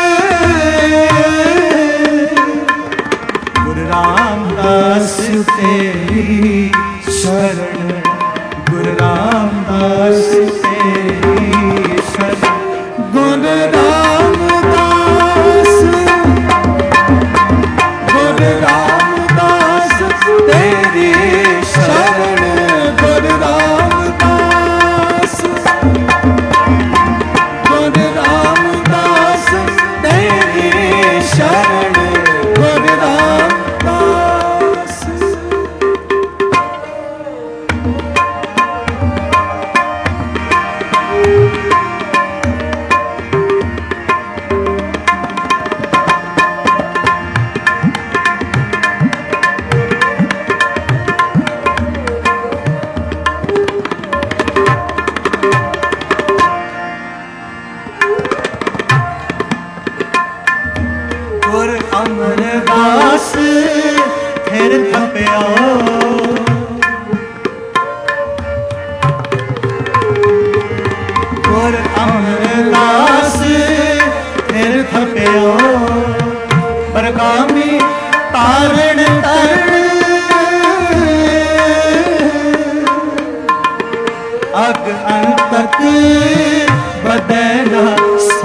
गुरु रामदास तेरी शरण, गुरु रामदास तेरी शरण, गुरु रामदास, गुरु रामदास तेरी शरण, गुरु रामदास, गुरु रामदास तेरी शरण, गुरु रामदास।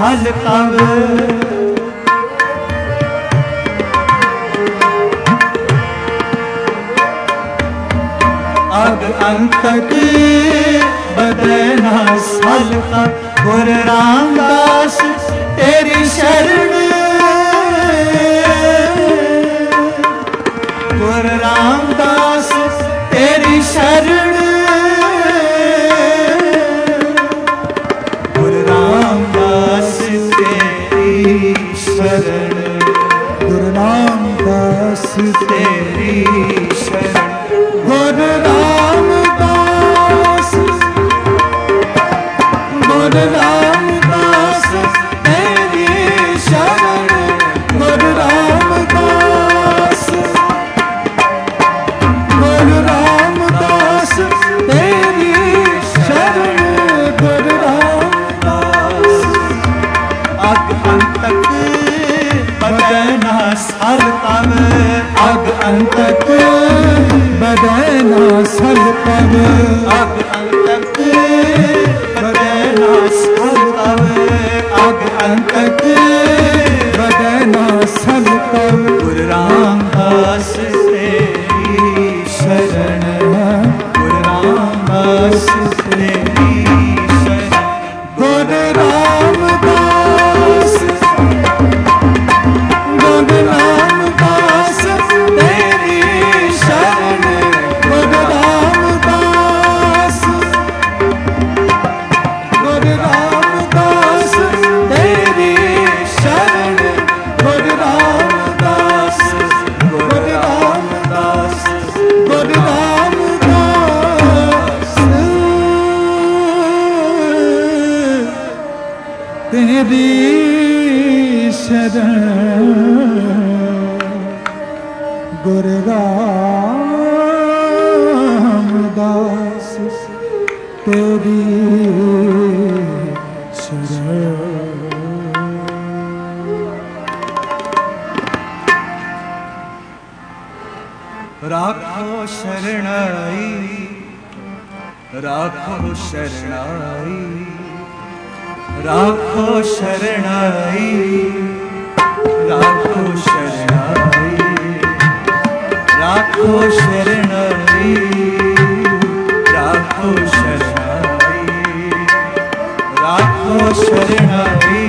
साल कब अग अंतक बदना साल कब गुरु रामदास तेरी शरण गुरु रामदास तेरी शरण गुरु रामदास तेरी शरण गुरु रामदास तेरी शरण गुरु रामदास गुरु रामदास तेरी शरण गुरु रामदास गुरु रामदास तेरी शरण गुरु रामदास अग अंतक बदना साल कब अग अंतक बदना साल कब अग अंतक बदना साल कब अग अंतक बदना साल कब गुरु रामदास तेरी शरण गुरु रामदास तेरी शरण गुरु रामदास गुरु रामदास तेरी शरण गुरु रामदास गुरु रामदास तेरी शरण गुरु रामदास गुरु रामदास गुरु रामदास तेरी शरण गुरु रामदास तेरी शरण राखो शरणाई राखो शरणाई राखो शरणाई राखो शरणाई राखो शरणाई राखो शरणाई राखो शरणाई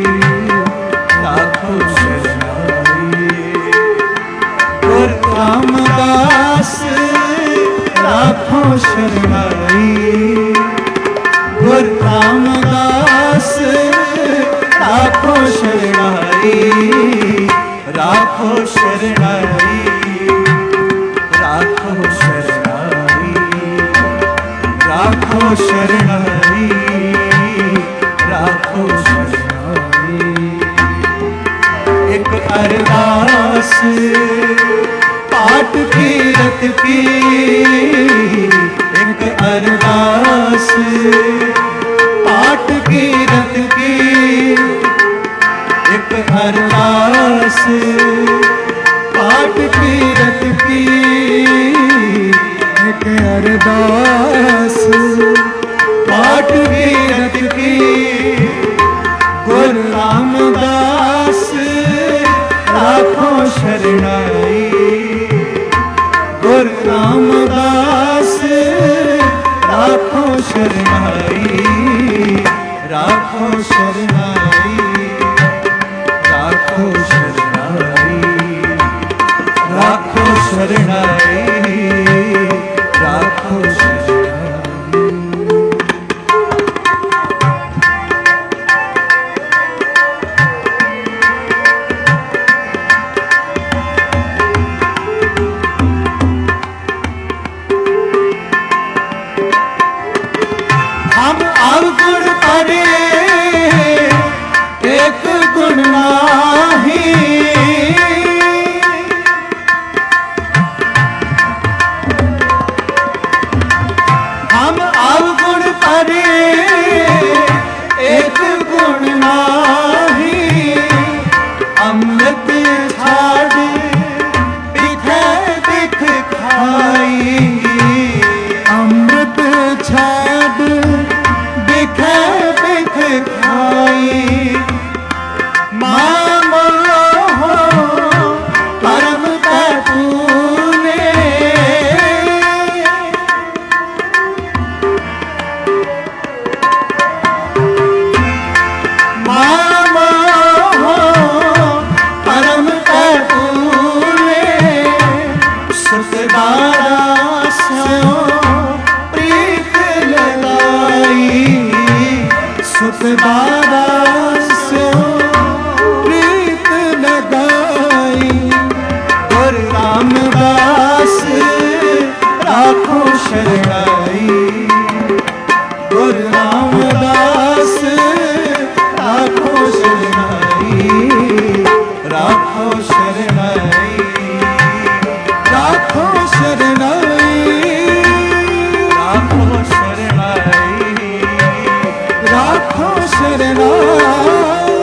राखो शरणाई गुरु रामदास राखो शरणाई गुरु रामदास राखो शरणाई राखो शरणाई राखो शरणाई राखो शरणाई राखो शरणाई एक अरदास पाठ कीरत की एक अरदास पाठ कीरत की एक अरदास पाठ कीरत की एक अरदास पाठ कीरत की गुरु रामदास राखो शरणाई गुरु रामदास राखो शरणाई राखो शरणाई राखो शरणाई राखो शरणाई राखो शरणाई हम अवगुण परे एक गुण नाही हम अवगुण परे एक गुण नाही अमृत छाड़ बिखे बिख खाई अमृत छाड़ बिख खाई सतबारा सो प्रीत लगाई। गुर रामदास राखो शरणाई। गुर रामदास राखो शरणाई। राखो शरणाई। राखो शरणाई। राखो शरणाई। राखो शरणाई।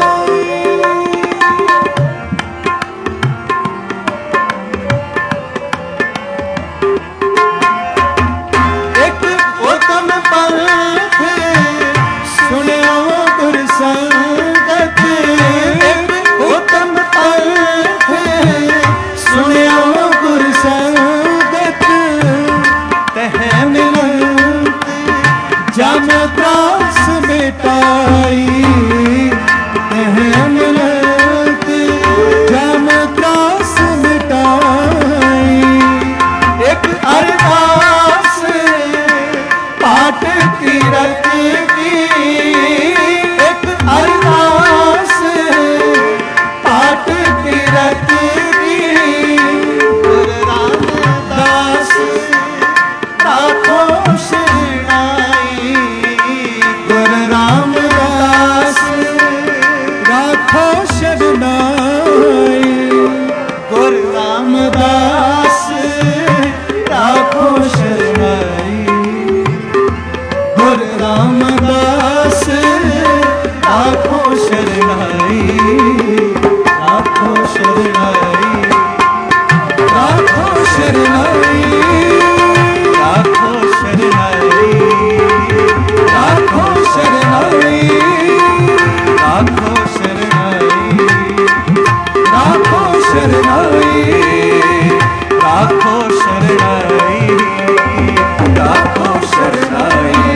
एक उत्तम पंथ सुनियो गुर संगत। एक उत्तम पंथ सुनियो गुर संगत। तह मिलत जम त्रास मिटाई। तह मिलत जम त्रास मिटाई। एक अरदास पाठ तीरथ की। एक अरदास पाठ तीरथ की। गुर रामदास राखो शरणाई। गुर रामदास राखो शरणाई। गुर रामदास राखो शरणाई। गुर रामदास राखो शरणाई। राखो शरणाई। राखो शरणाई। राखो शरणाई। राखो शरणाई। राखो शरणाई। राखो शरणाई। राखो शरणाई। राखो शरणाई।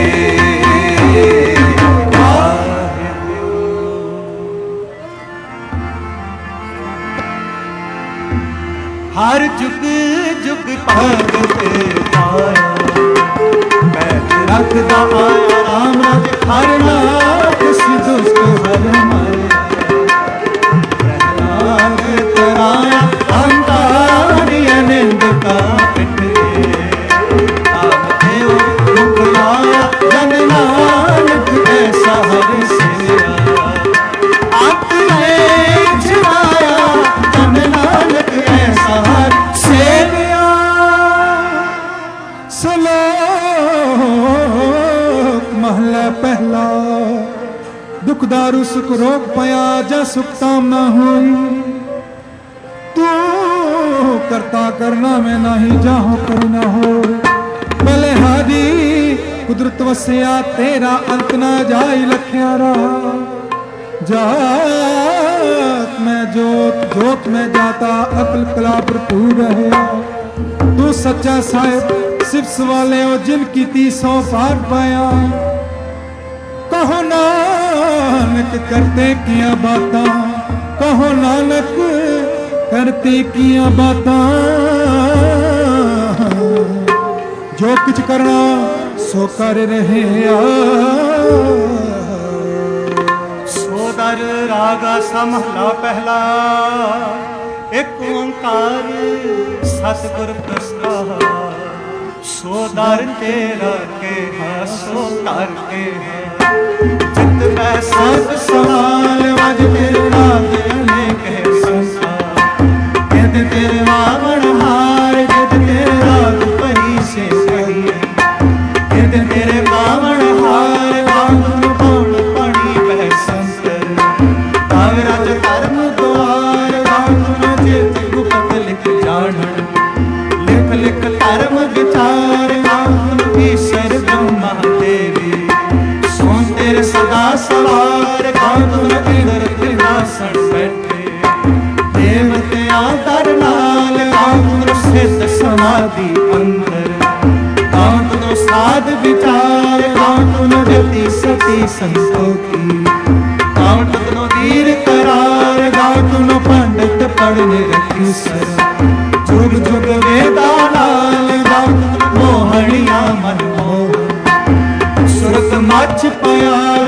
हर जुग जुग भगत पाया। बैठ रखदा आया राम राज हर नाथ सी दुष्ट हर माया। प्रहलाद तराया अंतारी अनिंद का पिट आम देव मुख लाया। जन नानक ऐसा हर सिया। अंत में छुड़ाया जन नानक ऐसा हर सेविया। श्लोक महला पहला। दुख दारू सुख रोग पया जा सुख ताम ना होई। तू करता करना में नहीं जाहो करना हो। बलिहारी कुदरत वसिया तेरा अंत ना जाई लखिया रहा। जात में जोत जोत में जाता अकल कला भरपूर है। तू सच्चा साहिब सिफ्स वाले हो जिनकी तीसों पार पाया। कहो नानक करते किया बातां। कहो नानक करते किया बातां। जो कुछ करना सो कर रहे आ। सोदर रागा समहला पहला। एक ओंकार सतगुर प्रसाद। सोदर तेरा के है सो कर के है। चित में सब सवाल वज तेरे नाथ अनेक है संसार। जिद तेरे वावण हार जिद तेरे राग परी से कही। जिद तेरे वावण हार वावण पौन पड़ी बह संतर। कागराज धर्म द्वार वावण जित गुप्त लिख जानन। लिख लिख धर्म विचार वावण ईश्वर ब्रह्मा देवी। सोन तेरे सदा सवार कांतुन इंद्र त्रिनासन बैठे। देवतिया दर नाल कांतुन स्थित समाधि अंदर। कांतुन साध विचार कांतुन रति सती संतोखी। कांतुन धीर करार कांतुन पंडित पढ़ने रखी सर। जुग जुग वेदा नाल मोहनिया मन मोह। सुरत मच पयाल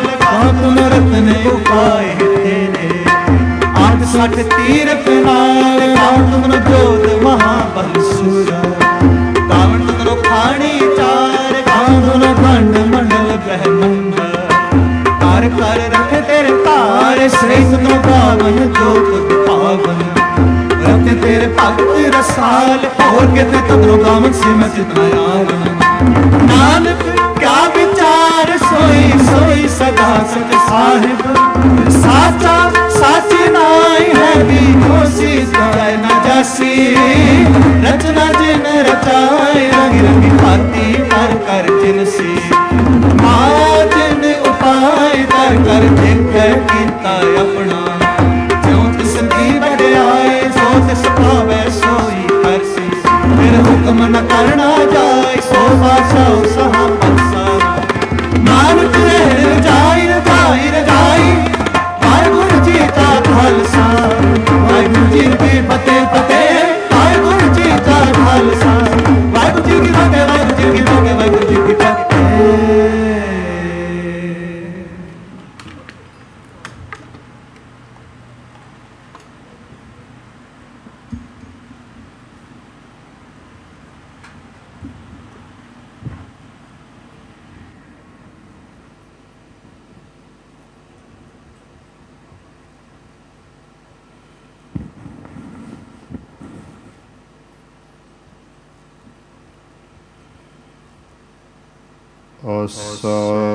आप मनोरथ ने उपाय तेरे आठ सठ तीरथ नाल गावन तुमनो जोत महाबल सूरा गावन तुमनो खानी चार गावन तुमनो खंड मंडल ब्रह्मंड कर कर रखे तेरे तारे श्रेष्ठ तुमनो गावन जोत पावन रखे तेरे भगत रसाल और कहते तदरो गावन से मैं जितना आवन नानक क्या विचार सोई सोई सदा सत साहिब साचा साची नाई है भी होसी जय न जासी रचना जिन रचाए रंग रंगी भांति कर कर जिनसी माया जिन उपाय कर कर जिनके कीता अपना ज्यों तिस की बढ़ाए सो तिस पावे सोई करसी फिर हुक्म न करना जाए सो बादशाह सहा पसारा नानक रह जाई रजाई रजाई वाहिगुरु जी का खालसा वाहिगुरु जी की फतेह फतेह वाहिगुरु जी का खालसा वाहिगुरु जी की फतेह वाहिगुरु जी की फतेह वाहिगुरु जी की फतेह। Asa